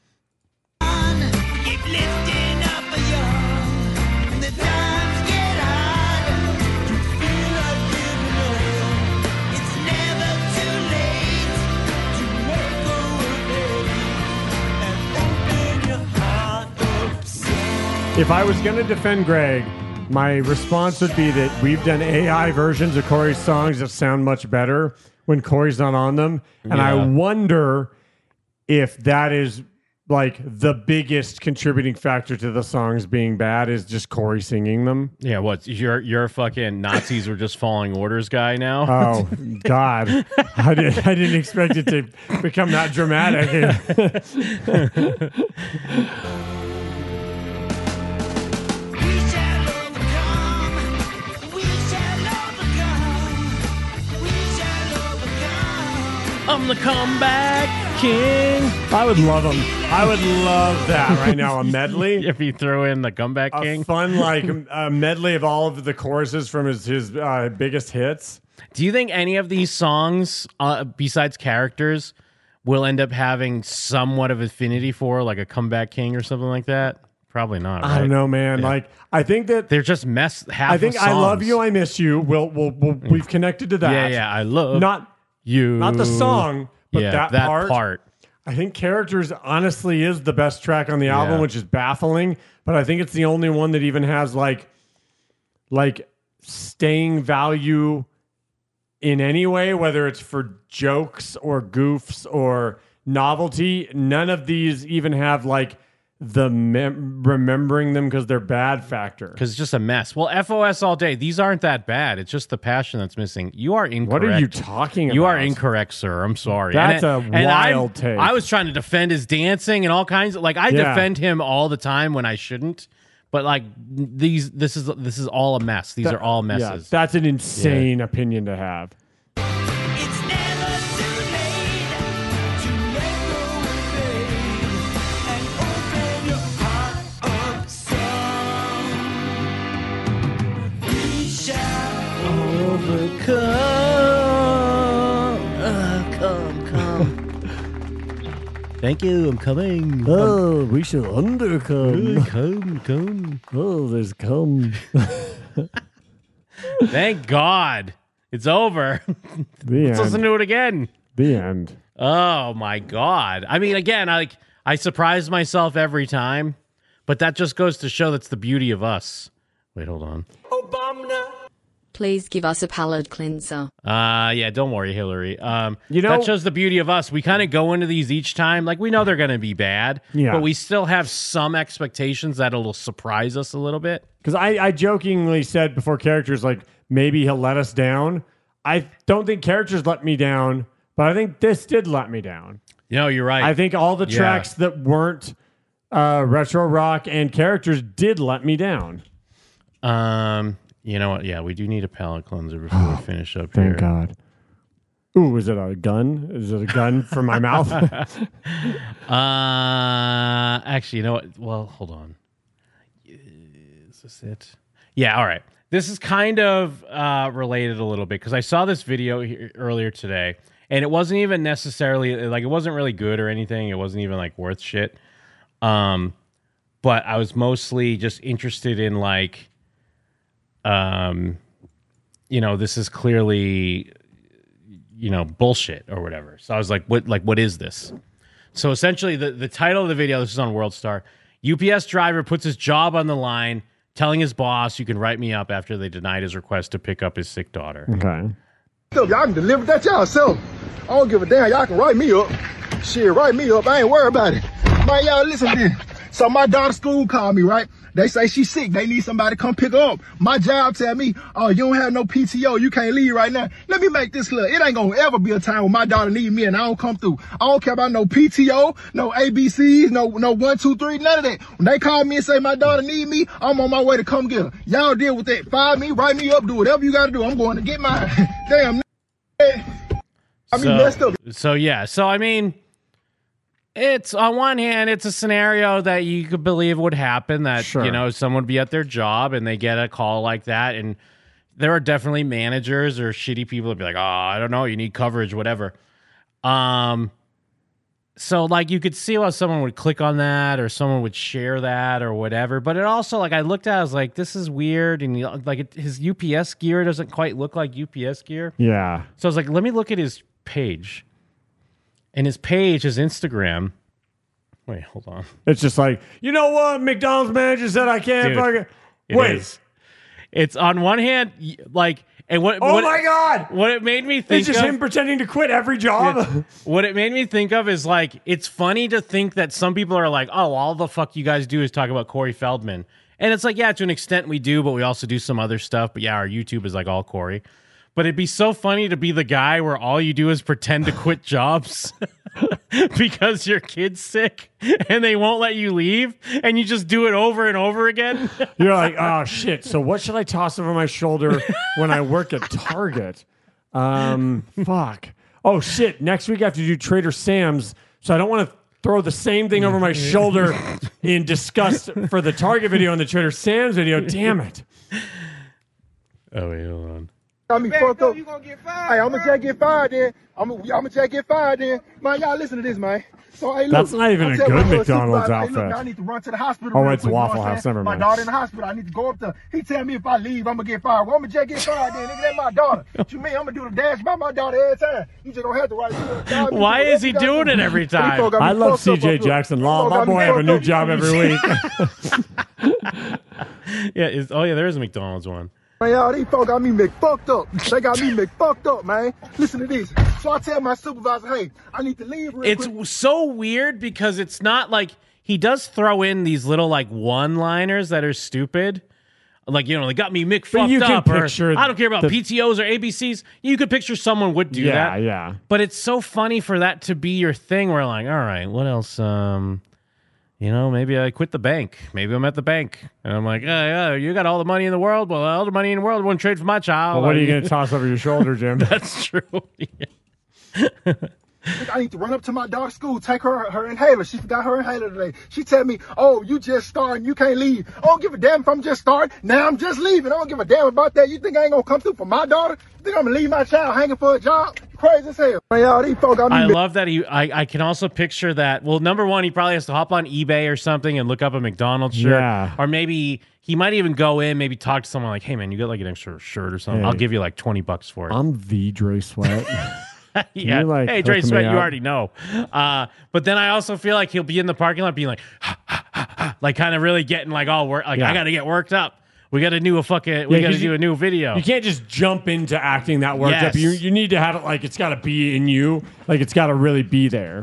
[SPEAKER 5] keep lifting up a young. When the times get hard, you feel like giving up. It's never too late to let go of it and open your heart up some.
[SPEAKER 2] If I was going to defend Greg, my response would be that we've done A I versions of Corey's songs that sound much better when Corey's not on them. And I
[SPEAKER 3] Yeah.
[SPEAKER 2] wonder if that is like the biggest contributing factor to the songs being bad is just Corey singing them.
[SPEAKER 3] Yeah, what? Your your fucking Nazis were just following orders guy now?
[SPEAKER 2] Oh, God. I, did, I didn't expect it to become that dramatic.
[SPEAKER 5] We shall overcome. We shall overcome. We shall overcome.
[SPEAKER 3] I'm the comeback king.
[SPEAKER 2] I would love him. I would love that right now. A medley.
[SPEAKER 3] If you throw in the comeback
[SPEAKER 2] A
[SPEAKER 3] king.
[SPEAKER 2] fun like a medley of all of the choruses from his his uh, biggest hits.
[SPEAKER 3] Do you think any of these songs, uh, besides characters, will end up having somewhat of affinity for, like a comeback king or something like that? Probably not.
[SPEAKER 2] I don't
[SPEAKER 3] right?
[SPEAKER 2] know, man.
[SPEAKER 3] Yeah.
[SPEAKER 2] Like I think that
[SPEAKER 3] They're just mess. Half
[SPEAKER 2] I think
[SPEAKER 3] of
[SPEAKER 2] I love
[SPEAKER 3] songs.
[SPEAKER 2] you, I miss you. We'll, we'll, we'll we've connected to that.
[SPEAKER 3] Yeah, yeah. I love
[SPEAKER 2] Not
[SPEAKER 3] you.
[SPEAKER 2] not the song, but
[SPEAKER 3] yeah,
[SPEAKER 2] that,
[SPEAKER 3] that
[SPEAKER 2] part.
[SPEAKER 3] part.
[SPEAKER 2] I think Characters honestly is the best track on the album,
[SPEAKER 3] Yeah.
[SPEAKER 2] which is baffling. But I think it's the only one that even has like like staying value in any way, whether it's for jokes or goofs or novelty. None of these even have like the mem- remembering them because they're bad factor.
[SPEAKER 3] Because it's just a mess. Well, F O S all day. These aren't that bad. It's just the passion that's missing. You are incorrect.
[SPEAKER 2] What are you talking about?
[SPEAKER 3] You are incorrect, sir. I'm sorry.
[SPEAKER 2] That's a
[SPEAKER 3] and
[SPEAKER 2] wild
[SPEAKER 3] I'm-
[SPEAKER 2] take.
[SPEAKER 3] I was trying to defend his dancing and all kinds of like I
[SPEAKER 2] Yeah.
[SPEAKER 3] defend him all the time when I shouldn't. But like these, this is this is all a mess. These
[SPEAKER 2] That-
[SPEAKER 3] are all
[SPEAKER 2] Yeah,
[SPEAKER 3] messes.
[SPEAKER 2] that's an insane opinion to have.
[SPEAKER 5] It's never too late to let go of it and open your heart up some. We shall
[SPEAKER 3] overcome. Uh, come, come. Thank you. I'm coming.
[SPEAKER 2] Oh, we shall undercome.
[SPEAKER 3] Come, come.
[SPEAKER 2] Oh, there's come.
[SPEAKER 3] Thank God. It's over.
[SPEAKER 2] The
[SPEAKER 3] Let's
[SPEAKER 2] end.
[SPEAKER 3] listen to it again.
[SPEAKER 2] The end.
[SPEAKER 3] Oh my God. I mean, again, I like I surprise myself every time, but that just goes to show that's the beauty of us. Wait, hold on.
[SPEAKER 9] Please give us a palate cleanser.
[SPEAKER 3] Uh yeah, don't worry, Hillary. Um
[SPEAKER 2] You know-
[SPEAKER 3] that shows the beauty of us. We kind of go into these each time like we know they're going to be bad,
[SPEAKER 2] Yeah.
[SPEAKER 3] but we still have some expectations that it'll surprise us a little bit.
[SPEAKER 2] Because I, I jokingly said before characters, like, maybe he'll let us down. I don't think characters let me down, but I think this did let me down.
[SPEAKER 3] You know, you're right.
[SPEAKER 2] I think all the
[SPEAKER 3] Yeah.
[SPEAKER 2] tracks that weren't uh, retro rock and characters did let me down.
[SPEAKER 3] Um, you know what? Yeah, we do need a palate cleanser before we finish up
[SPEAKER 2] Thank
[SPEAKER 3] here.
[SPEAKER 2] God. Ooh, is it a gun? Is it a gun from my mouth?
[SPEAKER 3] Uh, actually, you know what? Well, hold on. Is this it? Yeah, all right. This is kind of uh, related a little bit because I saw this video here earlier today, and it wasn't even necessarily like it wasn't really good or anything. It wasn't even like worth shit. Um, but I was mostly just interested in like, um, you know, this is clearly, you know, bullshit or whatever. So I was like, what? Like, what is this? So essentially, the the title of the video. This is on WorldStar. U P S driver puts his job on the line, telling his boss, "You can write me up," after they denied his request to pick up his sick daughter.
[SPEAKER 2] Okay.
[SPEAKER 11] Y'all can deliver that y'all self. I don't give a damn. Y'all can write me up. Shit, write me up. I ain't worried about it. Man, y'all listen to this. So my daughter's school called me, right? They say she's sick. They need somebody to come pick her up. My job tell me, oh, you don't have no P T O. You can't leave right now. Let me make this clear. It ain't gonna ever be a time when my daughter need me and I don't come through. I don't care about no P T O, no A B Cs, no no one, two, three, none of that. When they call me and say my daughter need me, I'm on my way to come get her. Y'all deal with that. Fire me, write me up, do whatever you gotta do. I'm going to get mine. Damn. I mean,
[SPEAKER 3] so,
[SPEAKER 11] messed up.
[SPEAKER 3] So yeah, so I mean, it's on one hand, it's a scenario that you could believe would happen. That
[SPEAKER 2] Sure.
[SPEAKER 3] you know, someone would be at their job and they get a call like that, and there are definitely managers or shitty people that be like, "Oh, I don't know, you need coverage, whatever." Um, so like you could see how someone would click on that or someone would share that or whatever. But it also like I looked at, it, I was like, "This is weird," and you- like it, his U P S gear doesn't quite look like U P S gear.
[SPEAKER 2] Yeah.
[SPEAKER 3] So I was like, let me look at his page. And his page, his Instagram. Wait, hold on.
[SPEAKER 2] It's just like, you know what? McDonald's manager said I can't
[SPEAKER 3] Dude,
[SPEAKER 2] fucking.
[SPEAKER 3] it
[SPEAKER 2] Wait.
[SPEAKER 3] is. It's on one hand, y- like, and what?
[SPEAKER 2] Oh
[SPEAKER 3] what,
[SPEAKER 2] my God.
[SPEAKER 3] What it made me think
[SPEAKER 2] It's just
[SPEAKER 3] of,
[SPEAKER 2] him pretending to quit every job.
[SPEAKER 3] what it made me think of is like, it's funny to think that some people are like, oh, all the fuck you guys do is talk about Corey Feldman. And it's like, yeah, to an extent we do, but we also do some other stuff. But yeah, our YouTube is like all Corey. But it'd be so funny to be the guy where all you do is pretend to quit jobs because your kid's sick and they won't let you leave, and you just do it over and over again.
[SPEAKER 2] You're like, oh shit. So what should I toss over my shoulder when I work at Target? Um, fuck. Oh shit. Next week I have to do Trader Sam's, so I don't want to throw the same thing over my shoulder in disgust for the Target video and the Trader Sam's video. Damn it.
[SPEAKER 3] Oh wait, hold on.
[SPEAKER 11] I mean, fucked up. You gonna get fired, hey, I'm gonna just get fired then. I'm gonna, I'm gonna just get fired then. Man, y'all listen to this, man. So, hey, look,
[SPEAKER 2] That's not even
[SPEAKER 11] I
[SPEAKER 2] a
[SPEAKER 11] tell
[SPEAKER 2] good
[SPEAKER 11] my little
[SPEAKER 2] McDonald's
[SPEAKER 11] supervisor, hey, look,
[SPEAKER 2] outfit.
[SPEAKER 11] I need to run to the hospital.
[SPEAKER 2] Oh,
[SPEAKER 11] real
[SPEAKER 2] it's
[SPEAKER 11] quick, you know
[SPEAKER 2] Waffle
[SPEAKER 11] what I'm
[SPEAKER 2] House,
[SPEAKER 11] saying?
[SPEAKER 2] never
[SPEAKER 11] My
[SPEAKER 2] mind.
[SPEAKER 11] daughter in the hospital. I need to go up there. He tell me if I leave, I'm gonna get fired. Well, I'm gonna just get fired then. Nigga, that's my daughter. What you mean? I'm gonna do the dash by my daughter every time. You just don't have to write me up.
[SPEAKER 3] Why is he doing it every time?
[SPEAKER 2] I love C J Jackson Law. My boy have a new job every week.
[SPEAKER 3] Yeah, is, oh yeah, there is a McDonald's one.
[SPEAKER 11] Man, y'all, these folks got me McFucked up. They got me McFucked up, man. Listen to this. So I tell my supervisor, hey, I need to leave real
[SPEAKER 3] It's
[SPEAKER 11] quick.
[SPEAKER 3] so weird because it's not like he does throw in these little like one-liners that are stupid. Like, you know, they got me Mick
[SPEAKER 2] But
[SPEAKER 3] fucked
[SPEAKER 2] you can
[SPEAKER 3] up, or
[SPEAKER 2] picture
[SPEAKER 3] I don't care about
[SPEAKER 2] the-
[SPEAKER 3] P T Os or A B Cs. You could picture someone would do
[SPEAKER 2] Yeah,
[SPEAKER 3] that.
[SPEAKER 2] yeah.
[SPEAKER 3] But it's so funny for that to be your thing. Where like, all right, what else? Um, you know, maybe I quit the bank. Maybe I'm at the bank, and I'm like, yeah, yeah, you got all the money in the world. Well, all the money in the world wouldn't trade for my child.
[SPEAKER 2] Well, what are you going to toss over your shoulder, Jim?
[SPEAKER 3] That's true. Yeah.
[SPEAKER 11] I need to run up to my daughter's school, take her her inhaler. She forgot her inhaler today. She tell me, oh, you just starting, you can't leave. I don't give a damn if I'm just starting. Now I'm just leaving. I don't give a damn about that. You think I ain't gonna come through for my daughter? You think I'm gonna leave my child hanging for a job? Crazy as hell. Man, y'all, these folks got me.
[SPEAKER 3] I love that he. I, I can also picture that. Well, number one, he probably has to hop on eBay or something and look up a McDonald's shirt,
[SPEAKER 2] Yeah.
[SPEAKER 3] or maybe he might even go in, maybe talk to someone like, "Hey, man, you got like an extra shirt or something?
[SPEAKER 2] Hey.
[SPEAKER 3] I'll give you like twenty bucks for it."
[SPEAKER 2] I'm the Dre Sweat.
[SPEAKER 3] yeah.
[SPEAKER 2] you, like,
[SPEAKER 3] hey, Dre
[SPEAKER 2] hook me
[SPEAKER 3] Sweat, you
[SPEAKER 2] up?
[SPEAKER 3] already know. Uh, but then I also feel like he'll be in the parking lot being like, ha, ha, ha, ha, like kind of really getting like all work. Like
[SPEAKER 2] Yeah.
[SPEAKER 3] I got to get worked up. We got to do a fucking. We
[SPEAKER 2] Yeah,
[SPEAKER 3] got to
[SPEAKER 2] 'cause
[SPEAKER 3] do
[SPEAKER 2] you-
[SPEAKER 3] a new video.
[SPEAKER 2] You can't just jump into acting that worked
[SPEAKER 3] Yes.
[SPEAKER 2] up. You you need to have it like it's got to be in you. Like it's got to really be there.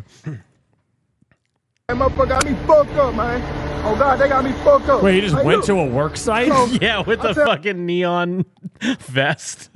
[SPEAKER 11] That motherfucker got me fucked up, man. Oh God, they got me fucked up.
[SPEAKER 2] Wait, you just
[SPEAKER 11] Hey,
[SPEAKER 2] went
[SPEAKER 11] look.
[SPEAKER 2] to a work site?
[SPEAKER 11] So,
[SPEAKER 3] yeah, with
[SPEAKER 11] I
[SPEAKER 3] the
[SPEAKER 11] tell-
[SPEAKER 3] fucking neon vest.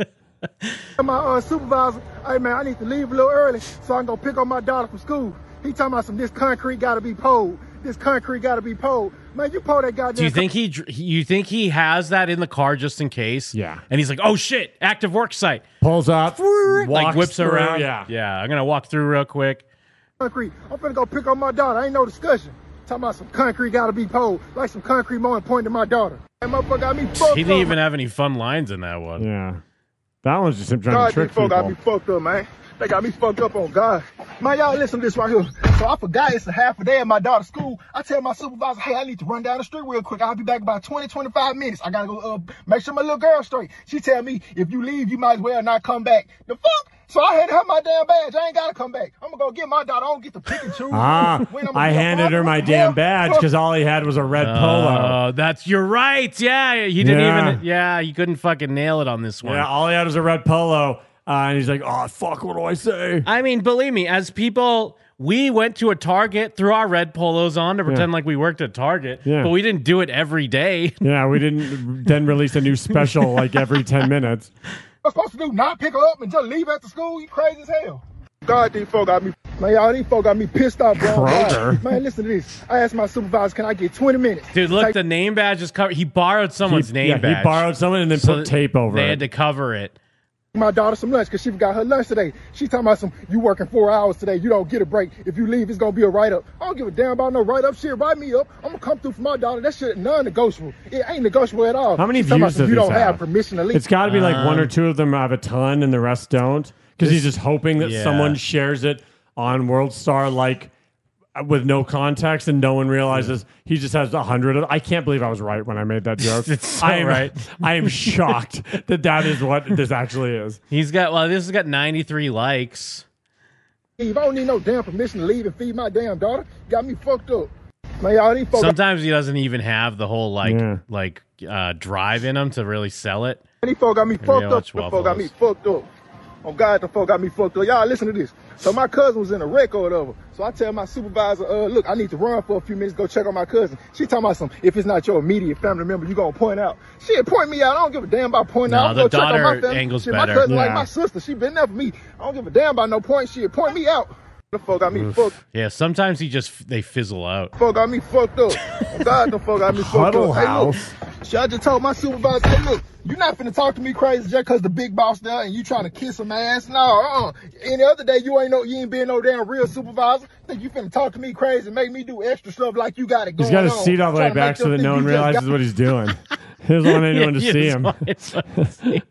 [SPEAKER 11] My uh, supervisor, hey man, I need to leave a little early so I can go pick up my daughter from school. He talking about some this concrete got to be pulled. This concrete got to be pulled. Man, you pull that goddamn.
[SPEAKER 3] Do you think he? dr- You think he has that in the car just in case?
[SPEAKER 2] Yeah.
[SPEAKER 3] And he's like, "Oh shit, active work site."
[SPEAKER 2] Pulls up,
[SPEAKER 3] like
[SPEAKER 2] walks
[SPEAKER 3] whips
[SPEAKER 2] through,
[SPEAKER 3] around.
[SPEAKER 2] yeah.
[SPEAKER 3] yeah. I'm gonna walk through real quick.
[SPEAKER 11] concrete? I'm finna go pick up my daughter. Ain't no discussion. Talking about some concrete got to be pulled. Like some concrete more important than my daughter. That motherfucker got me fucked
[SPEAKER 3] He didn't
[SPEAKER 11] up.
[SPEAKER 3] even have any fun lines in that one.
[SPEAKER 2] Yeah. That one's just him trying
[SPEAKER 11] God,
[SPEAKER 2] to trick
[SPEAKER 11] these folk got
[SPEAKER 2] people.
[SPEAKER 11] me fucked up, man. They got me fucked up on God. Man, y'all listen to this right here. So I forgot it's a half a day at my daughter's school. I tell my supervisor, hey, I need to run down the street real quick. I'll be back in about twenty, twenty-five minutes. I gotta go uh, make sure my little girl's straight. She tell me, if you leave, you might as well not come back. The fuck? So I had to have my damn badge. I ain't gotta come back. I'm gonna go get my daughter. I don't get to pick and choose.
[SPEAKER 2] Ah,
[SPEAKER 11] when I'm gonna
[SPEAKER 2] I
[SPEAKER 11] be
[SPEAKER 2] handed
[SPEAKER 11] up.
[SPEAKER 2] her my
[SPEAKER 11] What the
[SPEAKER 2] damn
[SPEAKER 11] hell?
[SPEAKER 2] badge because all he had was a red polo.
[SPEAKER 3] Oh, that's you're right. Yeah, he didn't
[SPEAKER 2] Yeah.
[SPEAKER 3] even. Yeah, he couldn't fucking nail it on this one.
[SPEAKER 2] Yeah, all he had was a red polo. Uh, and he's like, oh, fuck, what do I say?
[SPEAKER 3] I mean, believe me, as people, we went to a Target, threw our red polos on to pretend like we worked at Target,
[SPEAKER 2] Yeah.
[SPEAKER 3] but we didn't do it every day.
[SPEAKER 2] Yeah, we didn't then release a new special like every ten minutes.
[SPEAKER 11] I'm supposed to do not pick her up and just leave at the school? You crazy as hell. God, these folk got me, man, y'all, these folk got me pissed off, bro.
[SPEAKER 2] Kroger.
[SPEAKER 11] Man, listen to this. I asked my supervisor, can I get twenty minutes?
[SPEAKER 3] Dude, look,
[SPEAKER 11] Take-
[SPEAKER 3] the name badge is covered. He borrowed someone's
[SPEAKER 2] He-
[SPEAKER 3] name
[SPEAKER 2] yeah,
[SPEAKER 3] badge.
[SPEAKER 2] he borrowed someone and then
[SPEAKER 3] So
[SPEAKER 2] put tape over
[SPEAKER 3] They
[SPEAKER 2] it.
[SPEAKER 3] had to cover it.
[SPEAKER 11] my daughter some lunch because she forgot her lunch today. She talking about some, you working four hours today, you don't get a break. If you leave, it's going to be a write-up. I don't give a damn about no write-up shit. Write me up. I'm going to come through for my daughter. That shit non-negotiable. It ain't negotiable at all.
[SPEAKER 2] How many
[SPEAKER 11] She talking about
[SPEAKER 2] views
[SPEAKER 11] some,
[SPEAKER 2] does
[SPEAKER 11] you
[SPEAKER 2] this
[SPEAKER 11] don't have
[SPEAKER 2] have?
[SPEAKER 11] permission to leave.
[SPEAKER 2] It's got to be like one or
[SPEAKER 3] Um,
[SPEAKER 2] two of them have a ton and the rest don't. Because he's just hoping that
[SPEAKER 3] yeah.
[SPEAKER 2] someone shares it on World Star like with no context and no one realizes he just has a hundred. of- I can't believe I was right when I made that joke.
[SPEAKER 3] It's so
[SPEAKER 2] I am,
[SPEAKER 3] right.
[SPEAKER 2] I am shocked that that is what this actually is.
[SPEAKER 3] He's got, well, this has got ninety-three likes.
[SPEAKER 11] Leave. I don't need no damn permission to leave and feed my damn daughter. Got me fucked up. Man, y'all these folks,
[SPEAKER 3] Sometimes he doesn't even have the whole like
[SPEAKER 2] Yeah.
[SPEAKER 3] like uh, drive in him to really sell it.
[SPEAKER 11] these folk got me fucked
[SPEAKER 3] I'll
[SPEAKER 11] up.
[SPEAKER 3] watch
[SPEAKER 11] The folk got me
[SPEAKER 3] Waffles.
[SPEAKER 11] fucked up. Oh God, the folk got me fucked up. Y'all listen to this. So my cousin was in a wreck or whatever. So I tell my supervisor, uh, look, I need to run for a few minutes, go check on my cousin. She talking about some, if it's not your immediate family member, you gonna point out. Shit, point me out. I don't give a damn about pointing
[SPEAKER 3] No,
[SPEAKER 11] out. I'm
[SPEAKER 3] the
[SPEAKER 11] gonna check on my
[SPEAKER 3] daughter
[SPEAKER 11] family.
[SPEAKER 3] angle's
[SPEAKER 11] Shit,
[SPEAKER 3] better.
[SPEAKER 11] My cousin like
[SPEAKER 2] Yeah.
[SPEAKER 11] my sister. She been there for me. I don't give a damn about no point. Shit, point me out. The folk got me fucked.
[SPEAKER 3] Yeah, sometimes he just they fizzle out.
[SPEAKER 11] Folk got me fucked up. Oh God, the folk got me fucked
[SPEAKER 2] Huddle
[SPEAKER 11] up. Hey, look.
[SPEAKER 2] House.
[SPEAKER 11] Shit, I just told my supervisor, hey, look, you're not finna talk to me crazy just because the big boss there and you trying to kiss some ass. No, uh-uh. Any other day, you ain't no, you ain't been no damn real supervisor. Think you finna talk to me crazy and make me do extra stuff like you got it going
[SPEAKER 2] He's got his
[SPEAKER 11] on.
[SPEAKER 2] seat all the way
[SPEAKER 11] Trying to make
[SPEAKER 2] back so
[SPEAKER 11] them
[SPEAKER 2] that
[SPEAKER 11] think
[SPEAKER 2] no one
[SPEAKER 11] you just
[SPEAKER 2] realizes
[SPEAKER 11] got-
[SPEAKER 2] what he's doing. He doesn't want anyone to
[SPEAKER 3] Yeah,
[SPEAKER 2] see
[SPEAKER 3] it's
[SPEAKER 2] him.
[SPEAKER 3] fine, it's fine to see.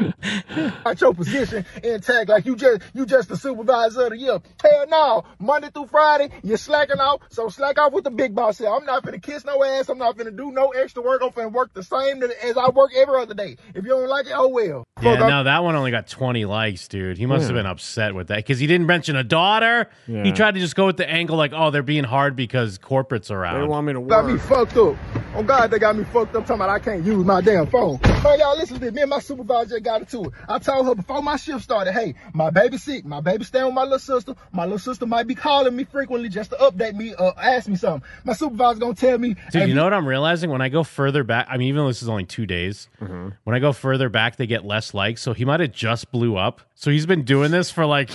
[SPEAKER 11] Got your position intact like you just you just the supervisor of the year. Hell no. Monday through Friday, you're slacking off. So slack off with the big boss here. I'm not finna kiss no ass. I'm not finna do no extra work. I'm finna work the same as I work every other day. If you don't like it, oh well.
[SPEAKER 3] Yeah,
[SPEAKER 11] Fuck, I'm-
[SPEAKER 3] no, that one only got twenty likes, dude. He must
[SPEAKER 2] Yeah.
[SPEAKER 3] have been upset with that because he didn't mention a daughter.
[SPEAKER 2] Yeah.
[SPEAKER 3] He tried to just go with the angle like, oh, they're being hard because corporate's
[SPEAKER 2] They
[SPEAKER 3] around.
[SPEAKER 2] want me to
[SPEAKER 11] got me
[SPEAKER 2] work.
[SPEAKER 11] fucked up. Oh God, they got me fucked up talking about I can't use my damn phone. Man, y'all listen to this. Me and my supervisor just got into it. I told her before my shift started, hey, my baby sick. My baby staying with my little sister. My little sister might be calling me frequently just to update me, uh, ask me something. My supervisor gonna tell me,
[SPEAKER 3] Dude,
[SPEAKER 11] hey,
[SPEAKER 3] you know what I'm realizing? When I go further back, I mean, even though this is only two days,
[SPEAKER 2] Mm-hmm.
[SPEAKER 3] when I go further back, they get less likes. So he might have just blew up. So he's been doing this for like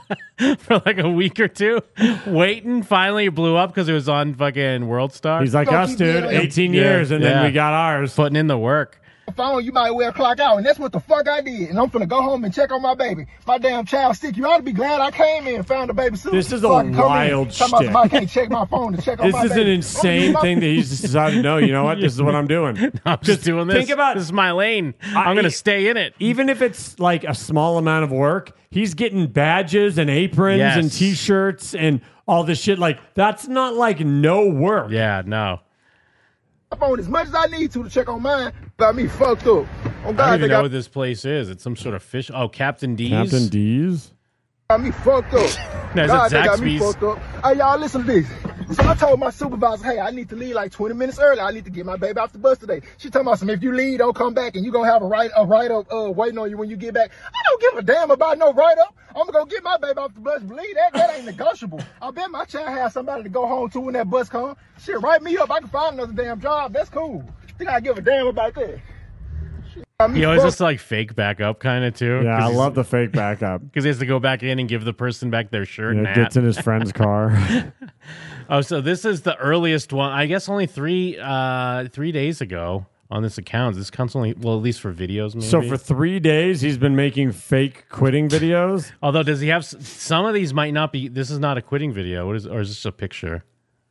[SPEAKER 3] for like a week or two, waiting. Finally, it blew up because it was on fucking World Star.
[SPEAKER 2] He's like
[SPEAKER 11] Don't
[SPEAKER 2] us,
[SPEAKER 11] keep
[SPEAKER 2] dude.
[SPEAKER 11] being-
[SPEAKER 2] eighteen
[SPEAKER 3] Yeah,
[SPEAKER 2] years, and then
[SPEAKER 3] yeah.
[SPEAKER 2] we got ours.
[SPEAKER 3] putting in the work.
[SPEAKER 11] phone, you might well clock out. And that's what the fuck I did. And I'm finna go home and check on my baby. My damn child sick. You ought to be glad I came in and found the baby soon.
[SPEAKER 2] This is
[SPEAKER 11] So
[SPEAKER 2] a
[SPEAKER 11] I can come in.
[SPEAKER 2] wild
[SPEAKER 11] Talking about
[SPEAKER 2] shtick.
[SPEAKER 11] somebody can't check my phone to check on
[SPEAKER 2] This
[SPEAKER 11] my
[SPEAKER 2] is
[SPEAKER 11] baby.
[SPEAKER 2] an insane thing that he's just decided, no, you know what? This is what I'm doing.
[SPEAKER 3] I'm just doing this.
[SPEAKER 2] Think about
[SPEAKER 3] this is my lane.
[SPEAKER 2] I-
[SPEAKER 3] I'm gonna stay in it.
[SPEAKER 2] Even if it's like a small amount of work, he's getting badges and aprons
[SPEAKER 3] Yes.
[SPEAKER 2] and t-shirts and all this shit. Like, that's not like no work.
[SPEAKER 3] Yeah, no.
[SPEAKER 11] My phone as much as I need to to check on mine. Got me fucked up. Oh
[SPEAKER 3] I
[SPEAKER 11] God,
[SPEAKER 3] don't
[SPEAKER 11] they
[SPEAKER 3] even know
[SPEAKER 11] got
[SPEAKER 3] what this place is. It's some sort of fish. Oh, Captain D's.
[SPEAKER 2] Captain D's?
[SPEAKER 11] got me fucked up.
[SPEAKER 3] No, is
[SPEAKER 11] God,
[SPEAKER 3] it
[SPEAKER 11] they got me
[SPEAKER 3] Zaxby's?
[SPEAKER 11] fucked up. Hey, y'all, listen to this. So I told my supervisor, hey, I need to leave like twenty minutes early. I need to get my baby off the bus today. She told me, if you leave, don't come back, and you gonna have a right a write up uh, waiting on you when you get back. I don't give a damn about no write up. I'm gonna go get my baby off the bus. Believe that, that ain't negotiable. I bet my child has somebody to go home to when that bus comes. Shit, write me up. I can find another damn job. That's cool. Think I give a damn about that?
[SPEAKER 3] He always has to like fake back up kind of too.
[SPEAKER 2] Yeah, I
[SPEAKER 3] 'cause he's-
[SPEAKER 2] love the fake backup.
[SPEAKER 3] Because he has to go back in and give the person back their shirt
[SPEAKER 2] Yeah,
[SPEAKER 3] and hat.
[SPEAKER 2] gets in his friend's car.
[SPEAKER 3] Oh, so this is the earliest one. I guess only three uh, three days ago on this account. This account's only, well, at least for videos, maybe.
[SPEAKER 2] So for three days, he's been making fake quitting videos.
[SPEAKER 3] Although, does he have s- some of these? Might not be. This is not a quitting video. What is? Or is this a picture?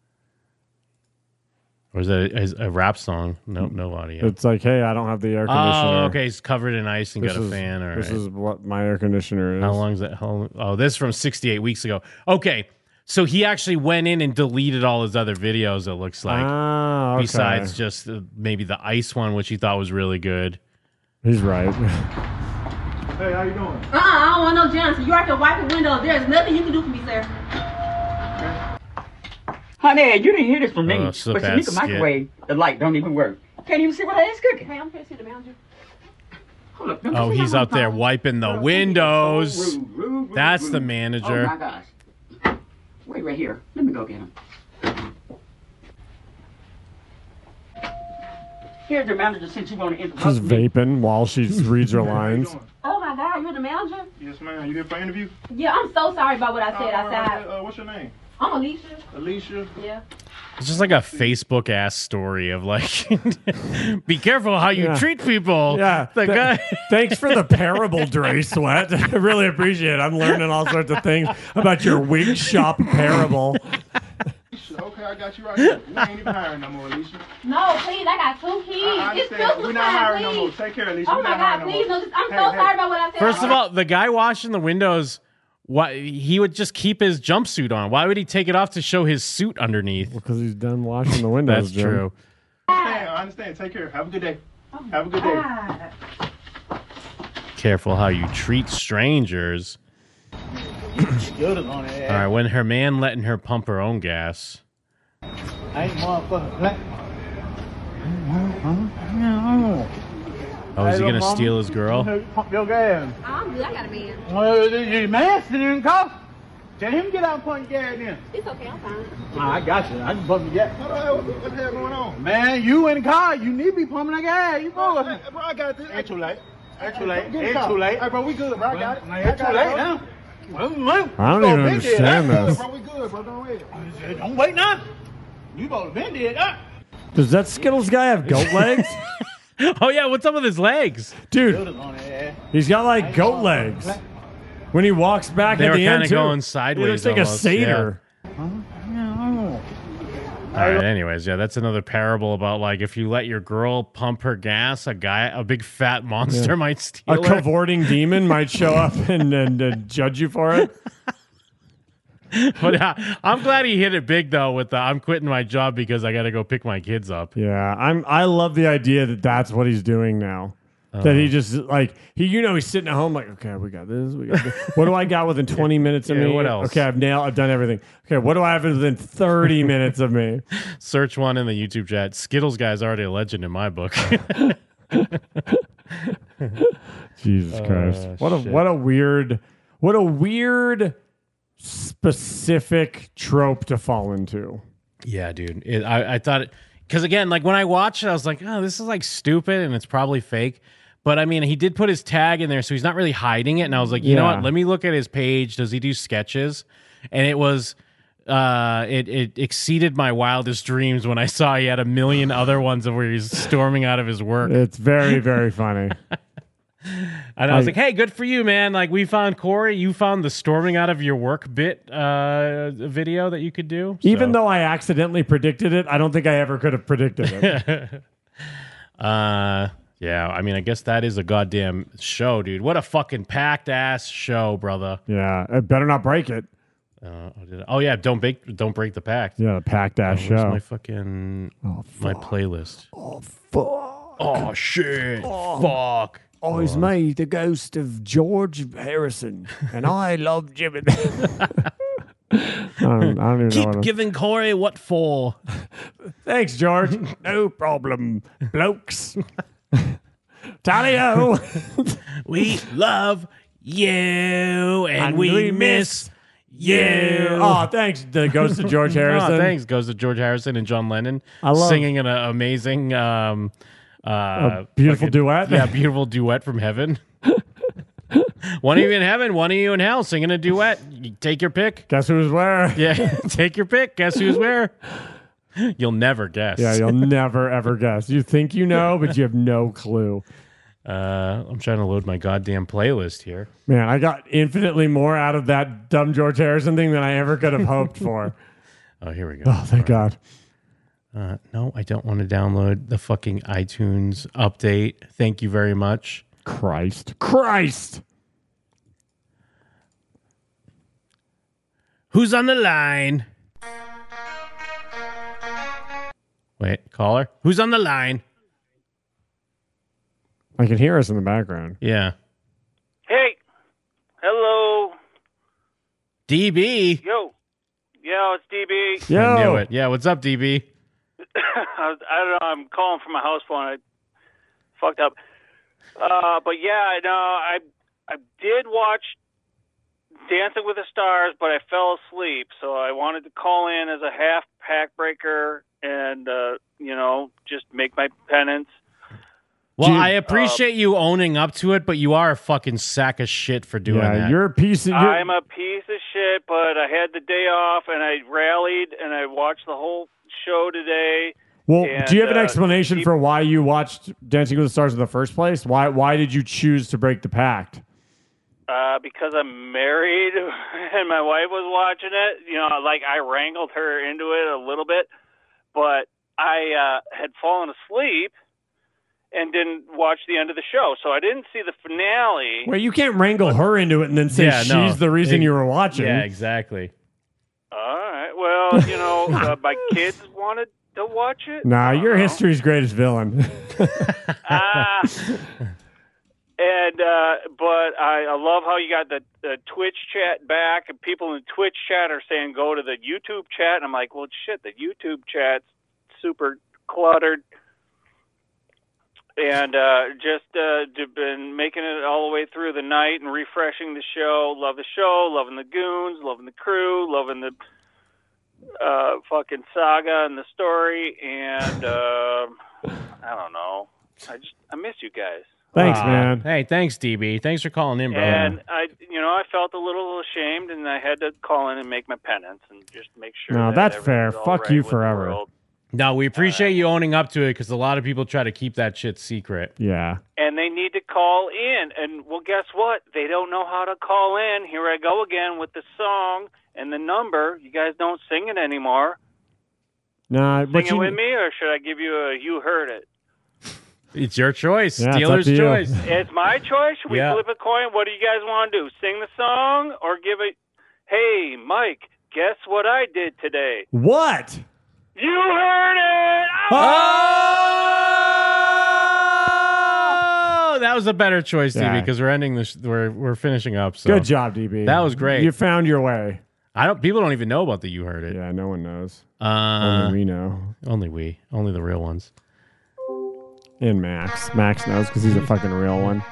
[SPEAKER 3] Or is that a, a rap song? No, no audio.
[SPEAKER 2] It's like, hey, I don't have the air conditioner.
[SPEAKER 3] Oh, okay. He's covered in ice and
[SPEAKER 2] This
[SPEAKER 3] got a
[SPEAKER 2] is-
[SPEAKER 3] fan. All
[SPEAKER 2] this
[SPEAKER 3] right.
[SPEAKER 2] is what my air conditioner is.
[SPEAKER 3] How long is that? How, oh, this is from sixty-eight weeks ago. Okay. So he actually went in and deleted all his other videos, it looks like.
[SPEAKER 2] Ah, okay.
[SPEAKER 3] Besides just uh, maybe the ice one, which he thought was really good.
[SPEAKER 2] He's right.
[SPEAKER 11] Hey, how you doing?
[SPEAKER 12] Uh-uh, I don't want no Johnson. You have to wipe the window. There's nothing you can do for me, sir.
[SPEAKER 13] Honey, you didn't hear this from me.
[SPEAKER 3] Oh,
[SPEAKER 13] but
[SPEAKER 3] so
[SPEAKER 13] you
[SPEAKER 3] bad
[SPEAKER 13] need the
[SPEAKER 3] skit.
[SPEAKER 13] microwave. The light don't even work. Can't even see what I is cooking.
[SPEAKER 12] Hey, I'm here to see the manager.
[SPEAKER 13] Hold up.
[SPEAKER 3] Oh, he's out there wiping the windows. That's the manager.
[SPEAKER 13] Oh, my gosh. Wait right here. Let me go get him. Here's the manager since you want to interrupt
[SPEAKER 2] She's
[SPEAKER 13] me.
[SPEAKER 2] vaping while she reads her lines.
[SPEAKER 12] Oh my God, you're the manager?
[SPEAKER 11] Yes, ma'am. You here for interview?
[SPEAKER 12] Yeah, I'm so sorry about what I said outside.
[SPEAKER 11] Uh, what's your name?
[SPEAKER 12] I'm Alicia.
[SPEAKER 11] Alicia.
[SPEAKER 12] Yeah.
[SPEAKER 3] It's just like a Facebook ass story of like, be careful how you
[SPEAKER 2] Yeah.
[SPEAKER 3] treat people.
[SPEAKER 2] Yeah.
[SPEAKER 3] The
[SPEAKER 2] Th-
[SPEAKER 3] guy.
[SPEAKER 2] Thanks for the parable, Dre Sweat. I really appreciate it. I'm learning all sorts of things about your wig shop parable.
[SPEAKER 11] Okay, I got you right here. We ain't even hiring no more, Alicia.
[SPEAKER 12] No, please, I got two kids.
[SPEAKER 11] I
[SPEAKER 12] It's
[SPEAKER 11] understand.
[SPEAKER 12] Christmas
[SPEAKER 11] We're not
[SPEAKER 12] time,
[SPEAKER 11] hiring no
[SPEAKER 12] please.
[SPEAKER 11] more. Take care, Alicia.
[SPEAKER 12] Oh
[SPEAKER 11] We're
[SPEAKER 12] my
[SPEAKER 11] not
[SPEAKER 12] God,
[SPEAKER 11] hiring no
[SPEAKER 12] please,
[SPEAKER 11] more.
[SPEAKER 12] no, just, I'm
[SPEAKER 11] Hey,
[SPEAKER 12] so
[SPEAKER 11] hey.
[SPEAKER 12] sorry about what I said.
[SPEAKER 3] First of all, the guy washing the windows, why he would just keep his jumpsuit on. Why would he take it off to show his suit underneath?
[SPEAKER 2] Because he's done washing the windows.
[SPEAKER 3] That's
[SPEAKER 2] Jim.
[SPEAKER 3] true.
[SPEAKER 11] I understand. I understand. Take care. Have a good day. Have a good day.
[SPEAKER 3] Careful how you treat strangers.
[SPEAKER 13] Good on it.
[SPEAKER 3] All right, when her man letting her pump her own gas.
[SPEAKER 13] I ain't motherfucking black.
[SPEAKER 3] Oh, is he gonna steal his girl?
[SPEAKER 13] Pump your gas.
[SPEAKER 12] I'm good. I got a man.
[SPEAKER 13] Well, your man sitting in the car. Tell him to get out and pump your gas in.
[SPEAKER 12] It's okay. I'm fine.
[SPEAKER 13] I got you. I can pump your gas.
[SPEAKER 11] What, what, what the hell going on?
[SPEAKER 13] Man, you in the car. You need to be pumping that gas. You go.
[SPEAKER 11] Hey, bro, I got this.
[SPEAKER 13] Ain't too late. Ain't too late.
[SPEAKER 11] Get in the
[SPEAKER 13] Ain't
[SPEAKER 11] car.
[SPEAKER 13] too late.
[SPEAKER 11] Hey, bro, we good, bro. I got it.
[SPEAKER 13] Man,
[SPEAKER 11] I
[SPEAKER 13] Ain't too
[SPEAKER 11] got
[SPEAKER 13] late
[SPEAKER 11] it, bro.
[SPEAKER 13] now. Well, well,
[SPEAKER 2] I don't
[SPEAKER 13] you
[SPEAKER 2] even
[SPEAKER 13] supposed to been
[SPEAKER 2] understand
[SPEAKER 13] dead.
[SPEAKER 2] this.
[SPEAKER 11] Bro, we good, bro. Go ahead.
[SPEAKER 13] Don't wait now. You supposed to been dead. Huh?
[SPEAKER 2] Does that Skittles guy have goat legs?
[SPEAKER 3] Oh yeah, what's up with his legs?
[SPEAKER 2] Dude,
[SPEAKER 13] Good on it.
[SPEAKER 2] he's got like goat legs. When he walks back
[SPEAKER 3] They
[SPEAKER 2] at
[SPEAKER 3] were
[SPEAKER 2] the end,
[SPEAKER 3] kinda
[SPEAKER 2] too,
[SPEAKER 3] going
[SPEAKER 2] he
[SPEAKER 3] sideways
[SPEAKER 2] looks like
[SPEAKER 3] almost,
[SPEAKER 2] a satyr.
[SPEAKER 3] All right. Anyways, yeah, that's another parable about like if you let your girl pump her gas, a guy, a big fat monster
[SPEAKER 2] Yeah.
[SPEAKER 3] might steal
[SPEAKER 2] A
[SPEAKER 3] her.
[SPEAKER 2] cavorting demon might show up and, and uh, judge you for it.
[SPEAKER 3] But uh, I'm glad he hit it big though. With the I'm quitting my job because I got to go pick my kids up.
[SPEAKER 2] Yeah, I'm. I love the idea that that's what he's doing now. That he just like he, you know, he's sitting at home like, okay, we got this, we got this. What do I got within twenty minutes of
[SPEAKER 3] Yeah,
[SPEAKER 2] me?
[SPEAKER 3] what else?
[SPEAKER 2] Okay, I've nailed, I've done everything. Okay, what do I have within thirty minutes of me?
[SPEAKER 3] Search one in the YouTube chat. Skittles guy's already a legend in my book.
[SPEAKER 2] Jesus
[SPEAKER 3] Uh,
[SPEAKER 2] Christ! What a
[SPEAKER 3] shit.
[SPEAKER 2] what a weird, what a weird specific trope to fall into.
[SPEAKER 3] Yeah, dude. It, I, I thought it because again, like when I watched it, I was like, oh, this is like stupid and it's probably fake. But I mean, he did put his tag in there, so he's not really hiding it. And I was like, you know
[SPEAKER 2] Yeah.
[SPEAKER 3] what? Let me look at his page. Does he do sketches? And it was, uh, it it exceeded my wildest dreams when I saw he had a million other ones of where he's storming out of his work.
[SPEAKER 2] It's very very funny.
[SPEAKER 3] And I was
[SPEAKER 2] I-
[SPEAKER 3] like, hey, good for you, man. Like, we found Corey. You found the storming out of your work bit uh, video that you could do.
[SPEAKER 2] Even
[SPEAKER 3] So-
[SPEAKER 2] though I accidentally predicted it, I don't think I ever could have predicted it.
[SPEAKER 3] uh, yeah, I mean, I guess that is a goddamn show, dude. What a fucking packed ass show, brother.
[SPEAKER 2] Yeah, it better not break it.
[SPEAKER 3] Uh, oh, did I- oh, yeah, don't break, don't break the pact.
[SPEAKER 2] Yeah, the packed ass
[SPEAKER 3] Oh, where's
[SPEAKER 2] show.
[SPEAKER 3] my fucking
[SPEAKER 2] Oh,
[SPEAKER 3] my
[SPEAKER 2] fuck.
[SPEAKER 3] playlist.
[SPEAKER 2] Oh fuck!
[SPEAKER 3] Oh shit! Fuck!
[SPEAKER 2] Oh, it's me, the ghost of George Harrison, and I love Jimmy. I don't, I don't even
[SPEAKER 3] Keep
[SPEAKER 2] know what
[SPEAKER 3] giving Corey what for.
[SPEAKER 2] Thanks, George. No problem, blokes. Tally-ho.
[SPEAKER 3] We love you, and,
[SPEAKER 2] And
[SPEAKER 3] we,
[SPEAKER 2] we
[SPEAKER 3] miss you.
[SPEAKER 2] Oh, thanks, the ghost of George Harrison.
[SPEAKER 3] Oh, thanks, goes to George Harrison and John Lennon
[SPEAKER 2] I love-
[SPEAKER 3] singing an uh, amazing, um, uh,
[SPEAKER 2] A beautiful
[SPEAKER 3] fucking-
[SPEAKER 2] duet?
[SPEAKER 3] Yeah, beautiful duet from heaven. One of you in heaven, one of you in hell, singing a duet. You take your pick.
[SPEAKER 2] Guess who's where?
[SPEAKER 3] Yeah, take your pick. Guess who's where? You'll never guess.
[SPEAKER 2] Yeah, you'll never, ever guess. You think you know, but you have no clue.
[SPEAKER 3] Uh, I'm trying to load my goddamn playlist here.
[SPEAKER 2] Man, I got infinitely more out of that dumb George Harrison thing than I ever could have hoped for.
[SPEAKER 3] Oh, here we go.
[SPEAKER 2] Oh, thank God.
[SPEAKER 3] Uh, no, I don't want to download the fucking iTunes update. Thank you very much.
[SPEAKER 2] Christ. Christ.
[SPEAKER 3] Who's on the line? Wait, caller? Who's on the line?
[SPEAKER 2] I can hear us in the background.
[SPEAKER 3] Yeah.
[SPEAKER 14] Hey. Hello.
[SPEAKER 3] D B.
[SPEAKER 14] Yo. Yo, it's D B.
[SPEAKER 2] Yo.
[SPEAKER 3] I knew it. Yeah, what's up, D B?
[SPEAKER 14] I, I don't know. I'm calling from my house phone. I fucked up. Uh, but yeah, no, I I did watch Dancing with the Stars, but I fell asleep. So I wanted to call in as a half pack breaker and, uh, you know, just make my penance.
[SPEAKER 3] Well, I appreciate you owning up to it, but you are a fucking sack of shit for doing
[SPEAKER 2] Yeah,
[SPEAKER 3] that.
[SPEAKER 2] you're a piece of... You're,
[SPEAKER 14] I'm a piece of shit, but I had the day off and I rallied and I watched the whole show today.
[SPEAKER 2] well,
[SPEAKER 14] and,
[SPEAKER 2] do you have an
[SPEAKER 14] uh,
[SPEAKER 2] explanation
[SPEAKER 14] keep-
[SPEAKER 2] for why you watched Dancing with the Stars in the first place? Why Why did you choose to break the pact?
[SPEAKER 14] Uh, because I'm married and my wife was watching it. You know, like I wrangled her into it a little bit, but I uh, had fallen asleep and didn't watch the end of the show. So I didn't see the finale.
[SPEAKER 2] Well, you can't wrangle her into it and then say
[SPEAKER 3] Yeah,
[SPEAKER 2] she's
[SPEAKER 3] no.
[SPEAKER 2] the reason
[SPEAKER 3] Ex-
[SPEAKER 2] you were watching.
[SPEAKER 3] Yeah, exactly.
[SPEAKER 14] All right. Well, you know, uh, my kids wanted to watch it.
[SPEAKER 2] Nah, your history's greatest villain.
[SPEAKER 14] Ah. And uh, but I, I love how you got the, the Twitch chat back, and people in the Twitch chat are saying go to the YouTube chat, and I'm like, well, shit, the YouTube chat's super cluttered, and uh, just uh, been making it all the way through the night and refreshing the show. Love the show, loving the goons, loving the crew, loving the uh, fucking saga and the story, and uh, I don't know, I just I miss you guys.
[SPEAKER 2] Thanks,
[SPEAKER 3] Aw.
[SPEAKER 2] man.
[SPEAKER 3] Hey, thanks, D B. Thanks for calling in, bro.
[SPEAKER 14] And I, you know, I felt a little ashamed, and I had to call in and make my penance and just make sure.
[SPEAKER 2] No,
[SPEAKER 14] that
[SPEAKER 2] that's
[SPEAKER 14] everything's
[SPEAKER 2] fair.
[SPEAKER 14] all
[SPEAKER 2] Fuck
[SPEAKER 14] right
[SPEAKER 2] you
[SPEAKER 14] with the
[SPEAKER 2] forever.
[SPEAKER 14] world.
[SPEAKER 3] No, we appreciate you owning up to it because a lot of people try to keep that shit secret.
[SPEAKER 2] Yeah.
[SPEAKER 14] And they need to call in, and well, guess what? They don't know how to call in. Here I go again with the song and the number. You guys don't sing it anymore.
[SPEAKER 2] Nah,
[SPEAKER 14] Sing
[SPEAKER 2] but
[SPEAKER 14] it
[SPEAKER 2] you,
[SPEAKER 14] with me, or should I give you a "You Heard It"?
[SPEAKER 3] It's your choice.
[SPEAKER 2] Yeah, it's up
[SPEAKER 3] Dealer's
[SPEAKER 2] to you.
[SPEAKER 3] choice.
[SPEAKER 14] It's my choice. Should we
[SPEAKER 3] Yeah.
[SPEAKER 14] flip a coin? What do you guys want to do? Sing the song or give it? Hey, Mike, guess what I did today?
[SPEAKER 2] what?
[SPEAKER 14] You heard it.
[SPEAKER 3] Oh, that was a better choice, D B,
[SPEAKER 2] Yeah.
[SPEAKER 3] because we're ending this. We're we're finishing up. So
[SPEAKER 2] Good job, D B.
[SPEAKER 3] That was great.
[SPEAKER 2] You found your way.
[SPEAKER 3] I don't. People don't even know about the "You Heard It."
[SPEAKER 2] Yeah, no one knows.
[SPEAKER 3] Uh,
[SPEAKER 2] Only we know.
[SPEAKER 3] Only we. Only the real ones.
[SPEAKER 2] And Max. Max knows because he's a fucking real one.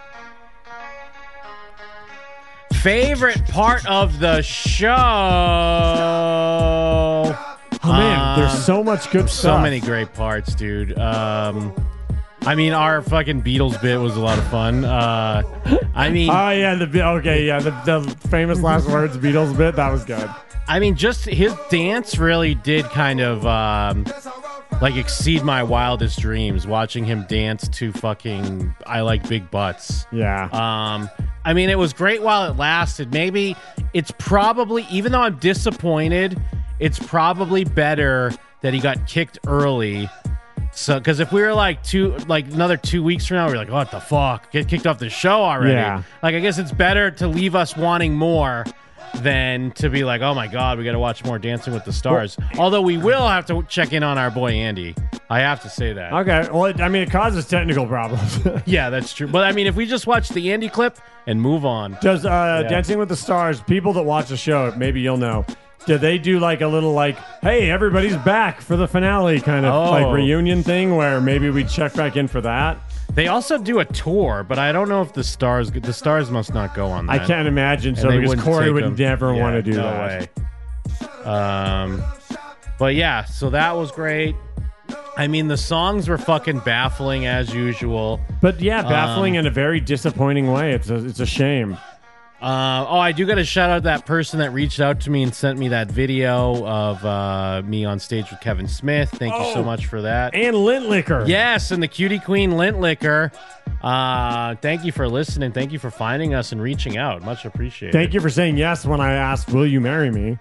[SPEAKER 3] Favorite part of the show.
[SPEAKER 2] Oh man, there's so much good
[SPEAKER 3] So
[SPEAKER 2] stuff.
[SPEAKER 3] many great parts, dude. Um, I mean, our fucking Beatles bit was a lot of fun. Uh, I mean,
[SPEAKER 2] Oh yeah, the okay, yeah, the, the famous last words Beatles bit that was good.
[SPEAKER 3] I mean, just his dance really did kind of um, like exceed my wildest dreams. Watching him dance to fucking "I Like Big Butts."
[SPEAKER 2] Yeah.
[SPEAKER 3] Um, I mean, it was great while it lasted. Maybe it's probably, even though I'm disappointed, it's probably better that he got kicked early. So, because if we were like two, like another two weeks from now, we're like, what the fuck? Get kicked off the show already.
[SPEAKER 2] Yeah.
[SPEAKER 3] Like, I guess it's better to leave us wanting more than to be like, oh my God, we got to watch more Dancing with the Stars. Although we will have to check in on our boy Andy. I have to say that.
[SPEAKER 2] Okay. Well, it, I mean, it causes technical problems.
[SPEAKER 3] Yeah, that's true. But I mean, if we just watch the Andy clip and move on.
[SPEAKER 2] Does uh,
[SPEAKER 3] Yeah.
[SPEAKER 2] Dancing with the Stars, people that watch the show, maybe you'll know, do they do like a little like, hey, everybody's back for the finale kind of
[SPEAKER 3] Oh.
[SPEAKER 2] like reunion thing where maybe we check back in for that?
[SPEAKER 3] They also do a tour, but I don't know if the stars the stars must not go on
[SPEAKER 2] I
[SPEAKER 3] that.
[SPEAKER 2] can't imagine
[SPEAKER 3] And
[SPEAKER 2] so
[SPEAKER 3] they
[SPEAKER 2] because
[SPEAKER 3] wouldn't
[SPEAKER 2] Corey
[SPEAKER 3] take
[SPEAKER 2] would
[SPEAKER 3] them.
[SPEAKER 2] never
[SPEAKER 3] Yeah,
[SPEAKER 2] want to do
[SPEAKER 3] no
[SPEAKER 2] that.
[SPEAKER 3] way. Um, but yeah, so that was great. I mean, the songs were fucking baffling as usual.
[SPEAKER 2] But yeah, baffling
[SPEAKER 3] Um,
[SPEAKER 2] in a very disappointing way. It's a, it's a shame.
[SPEAKER 3] Uh, oh, I do got to shout out that person that reached out to me and sent me that video of uh, me on stage with Kevin Smith. Thank you so
[SPEAKER 2] Oh.
[SPEAKER 3] much for that.
[SPEAKER 2] And Lint Liquor.
[SPEAKER 3] Yes, and the Cutie Queen Lint Liquor. Uh, thank you for listening. Thank you for finding us and reaching out. Much appreciated.
[SPEAKER 2] Thank you for saying yes when I asked, will you marry me?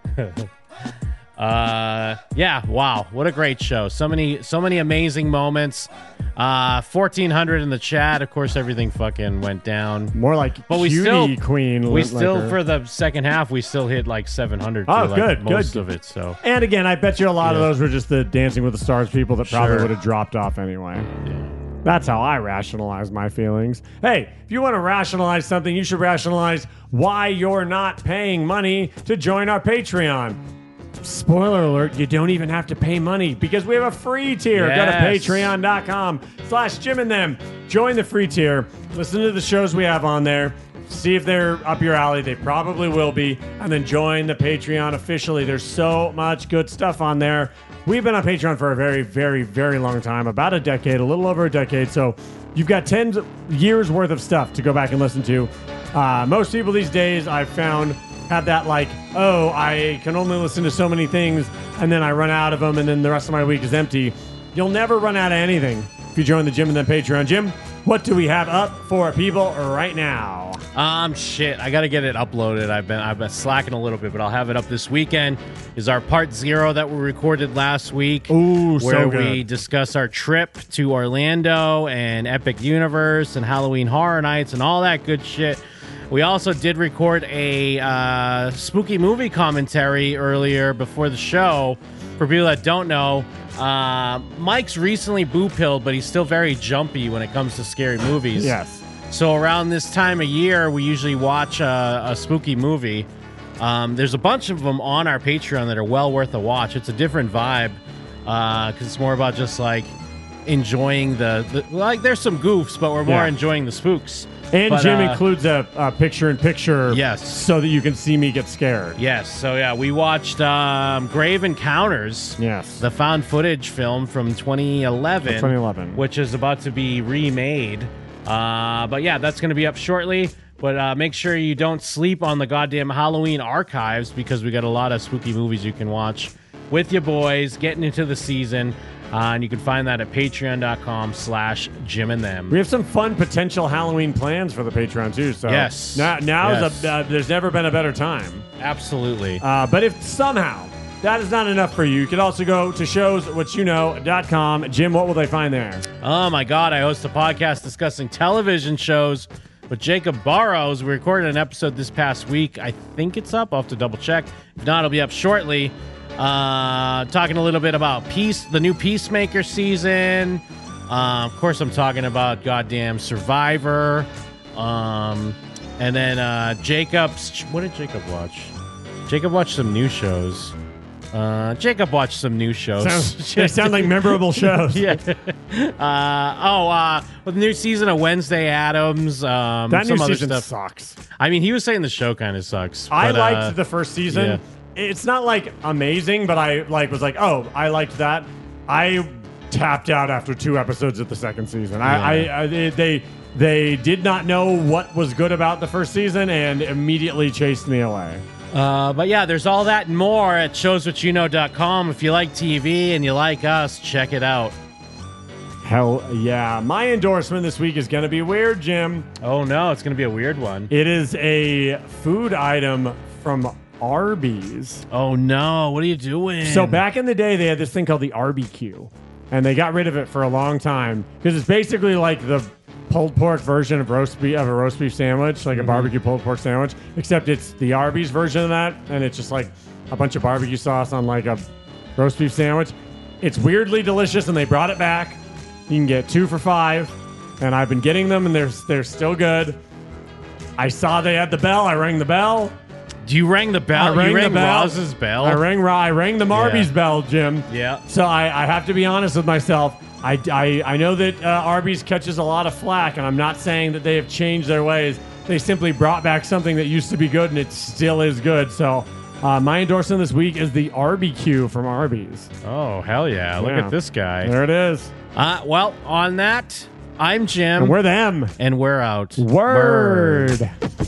[SPEAKER 3] Uh, yeah, wow, what a great show. So many, so many amazing moments. Uh, fourteen hundred in the chat. Of course, everything fucking went down.
[SPEAKER 2] More like
[SPEAKER 3] But we
[SPEAKER 2] Cutie
[SPEAKER 3] still,
[SPEAKER 2] Queen
[SPEAKER 3] we
[SPEAKER 2] Lint
[SPEAKER 3] still
[SPEAKER 2] Liquor.
[SPEAKER 3] for the second half, we still hit like seven hundred.
[SPEAKER 2] Oh,
[SPEAKER 3] like
[SPEAKER 2] good,
[SPEAKER 3] most
[SPEAKER 2] good.
[SPEAKER 3] of it. So
[SPEAKER 2] And again, I bet you a lot of
[SPEAKER 3] Yeah.
[SPEAKER 2] those were just the Dancing with the Stars people that probably
[SPEAKER 3] Sure.
[SPEAKER 2] would have dropped off anyway. That's how I rationalize my feelings. Hey, if you want to rationalize something, you should rationalize why you're not paying money to join our Patreon. Spoiler alert, you don't even have to pay money because we have a free tier. Go to
[SPEAKER 3] Yes.
[SPEAKER 2] patreon.com slash Jim and them. Join the free tier. Listen to the shows we have on there. See if they're up your alley. They probably will be. And then join the Patreon officially. There's so much good stuff on there. We've been on Patreon for a very, very, very long time, about a decade, a little over a decade. So you've got ten years worth of stuff to go back and listen to. Uh, most people these days, I've found, have that like, oh, I can only listen to so many things, and then I run out of them, and then the rest of my week is empty. You'll never run out of anything if you join the Jim and Them Patreon. Jim, what do we have up for people right now?
[SPEAKER 3] Um, shit, I gotta get it uploaded. I've been I've been slacking a little bit, but I'll have it up this weekend. Is our part zero that we recorded last week?
[SPEAKER 2] Ooh, so
[SPEAKER 3] where
[SPEAKER 2] good.
[SPEAKER 3] we discuss our trip to Orlando and Epic Universe and Halloween Horror Nights and all that good shit. We also did record a uh, spooky movie commentary earlier before the show. For people that don't know, uh, Mike's recently boo-pilled, but he's still very jumpy when it comes to scary movies.
[SPEAKER 2] Yes.
[SPEAKER 3] So around this time of year, we usually watch a, a spooky movie. Um, there's a bunch of them on our Patreon that are well worth a watch. It's a different vibe because it's more about just like enjoying the, the like. There's some goofs, but we're more
[SPEAKER 2] Yeah.
[SPEAKER 3] enjoying the spooks.
[SPEAKER 2] And
[SPEAKER 3] But,
[SPEAKER 2] Jim
[SPEAKER 3] uh,
[SPEAKER 2] includes a, a picture-in-picture
[SPEAKER 3] Yes.
[SPEAKER 2] so that you can see me get scared.
[SPEAKER 3] Yes. So yeah, we watched um, Grave Encounters.
[SPEAKER 2] Yes.
[SPEAKER 3] The found footage film from twenty eleven.
[SPEAKER 2] From twenty eleven.
[SPEAKER 3] Which is about to be remade. Uh, but yeah, that's going to be up shortly. But uh, make sure you don't sleep on the goddamn Halloween archives because we got a lot of spooky movies you can watch with your boys getting into the season. Uh, and you can find that at patreon.com slash Jim and them.
[SPEAKER 2] We have some fun potential Halloween plans for the Patreon, too. So
[SPEAKER 3] Yes.
[SPEAKER 2] now, now
[SPEAKER 3] Yes.
[SPEAKER 2] is a, uh, there's never been a better time.
[SPEAKER 3] Absolutely.
[SPEAKER 2] Uh, but if somehow that is not enough for you, you can also go to shows what you know dot com. Jim, what will they find there?
[SPEAKER 3] Oh my God, I host a podcast discussing television shows with Jacob Burrows. We recorded an episode this past week. I think it's up. I'll have to double check. If not, it'll be up shortly. Uh, talking a little bit about Peace, the new Peacemaker season. Uh, of course, I'm talking about goddamn Survivor. Um, and then uh, Jacob's. What did Jacob watch? Jacob watched some new shows. Uh, Jacob watched some new shows.
[SPEAKER 2] Sounds- they sound like memorable shows.
[SPEAKER 3] Yeah. Uh, oh, uh, with the new season of Wednesday Addams. Um,
[SPEAKER 2] That
[SPEAKER 3] some
[SPEAKER 2] new
[SPEAKER 3] other
[SPEAKER 2] season
[SPEAKER 3] stuff.
[SPEAKER 2] sucks.
[SPEAKER 3] I mean, he was saying the show kind of sucks.
[SPEAKER 2] I
[SPEAKER 3] but,
[SPEAKER 2] liked
[SPEAKER 3] uh,
[SPEAKER 2] the first season.
[SPEAKER 3] yeah.
[SPEAKER 2] It's not like amazing, but I like was like, oh, I liked that. I tapped out after two episodes of the second season. I,
[SPEAKER 3] Yeah.
[SPEAKER 2] I, I they, they they did not know what was good about the first season and immediately chased me away.
[SPEAKER 3] Uh, but yeah, there's all that and more at shows what you know dot com. If you like T V and you like us, check it out.
[SPEAKER 2] Hell yeah. My endorsement this week is going to be weird, Jim.
[SPEAKER 3] Oh no, it's going to be a weird one.
[SPEAKER 2] It is a food item from Arby's.
[SPEAKER 3] Oh no, what are you doing?
[SPEAKER 2] So back in the day, they had this thing called the Arby-Q, and they got rid of it for a long time because it's basically like the pulled pork version of roast beef of a roast beef sandwich, like a
[SPEAKER 3] Mhm.
[SPEAKER 2] barbecue pulled pork sandwich, except it's the Arby's version of that, and it's just like a bunch of barbecue sauce on like a roast beef sandwich. It's weirdly delicious, and they brought it back. You can get two for five, and I've been getting them, and they're they're still good. I saw they had the bell. I rang the bell.
[SPEAKER 3] You rang the bell.
[SPEAKER 2] I rang
[SPEAKER 3] you rang
[SPEAKER 2] the bell.
[SPEAKER 3] Roz's bell.
[SPEAKER 2] I rang. I rang the Arby's
[SPEAKER 3] Yeah.
[SPEAKER 2] bell, Jim.
[SPEAKER 3] Yeah.
[SPEAKER 2] So I, I have to be honest with myself. I, I, I know that uh, Arby's catches a lot of flack, and I'm not saying that they have changed their ways. They simply brought back something that used to be good, and it still is good. So uh, my endorsement this week is the Arby-Q from Arby's.
[SPEAKER 3] Oh, hell yeah. Look
[SPEAKER 2] Yeah.
[SPEAKER 3] at this guy.
[SPEAKER 2] There it is.
[SPEAKER 3] Uh, well, on that, I'm Jim.
[SPEAKER 2] And we're them.
[SPEAKER 3] And we're out.
[SPEAKER 2] Word.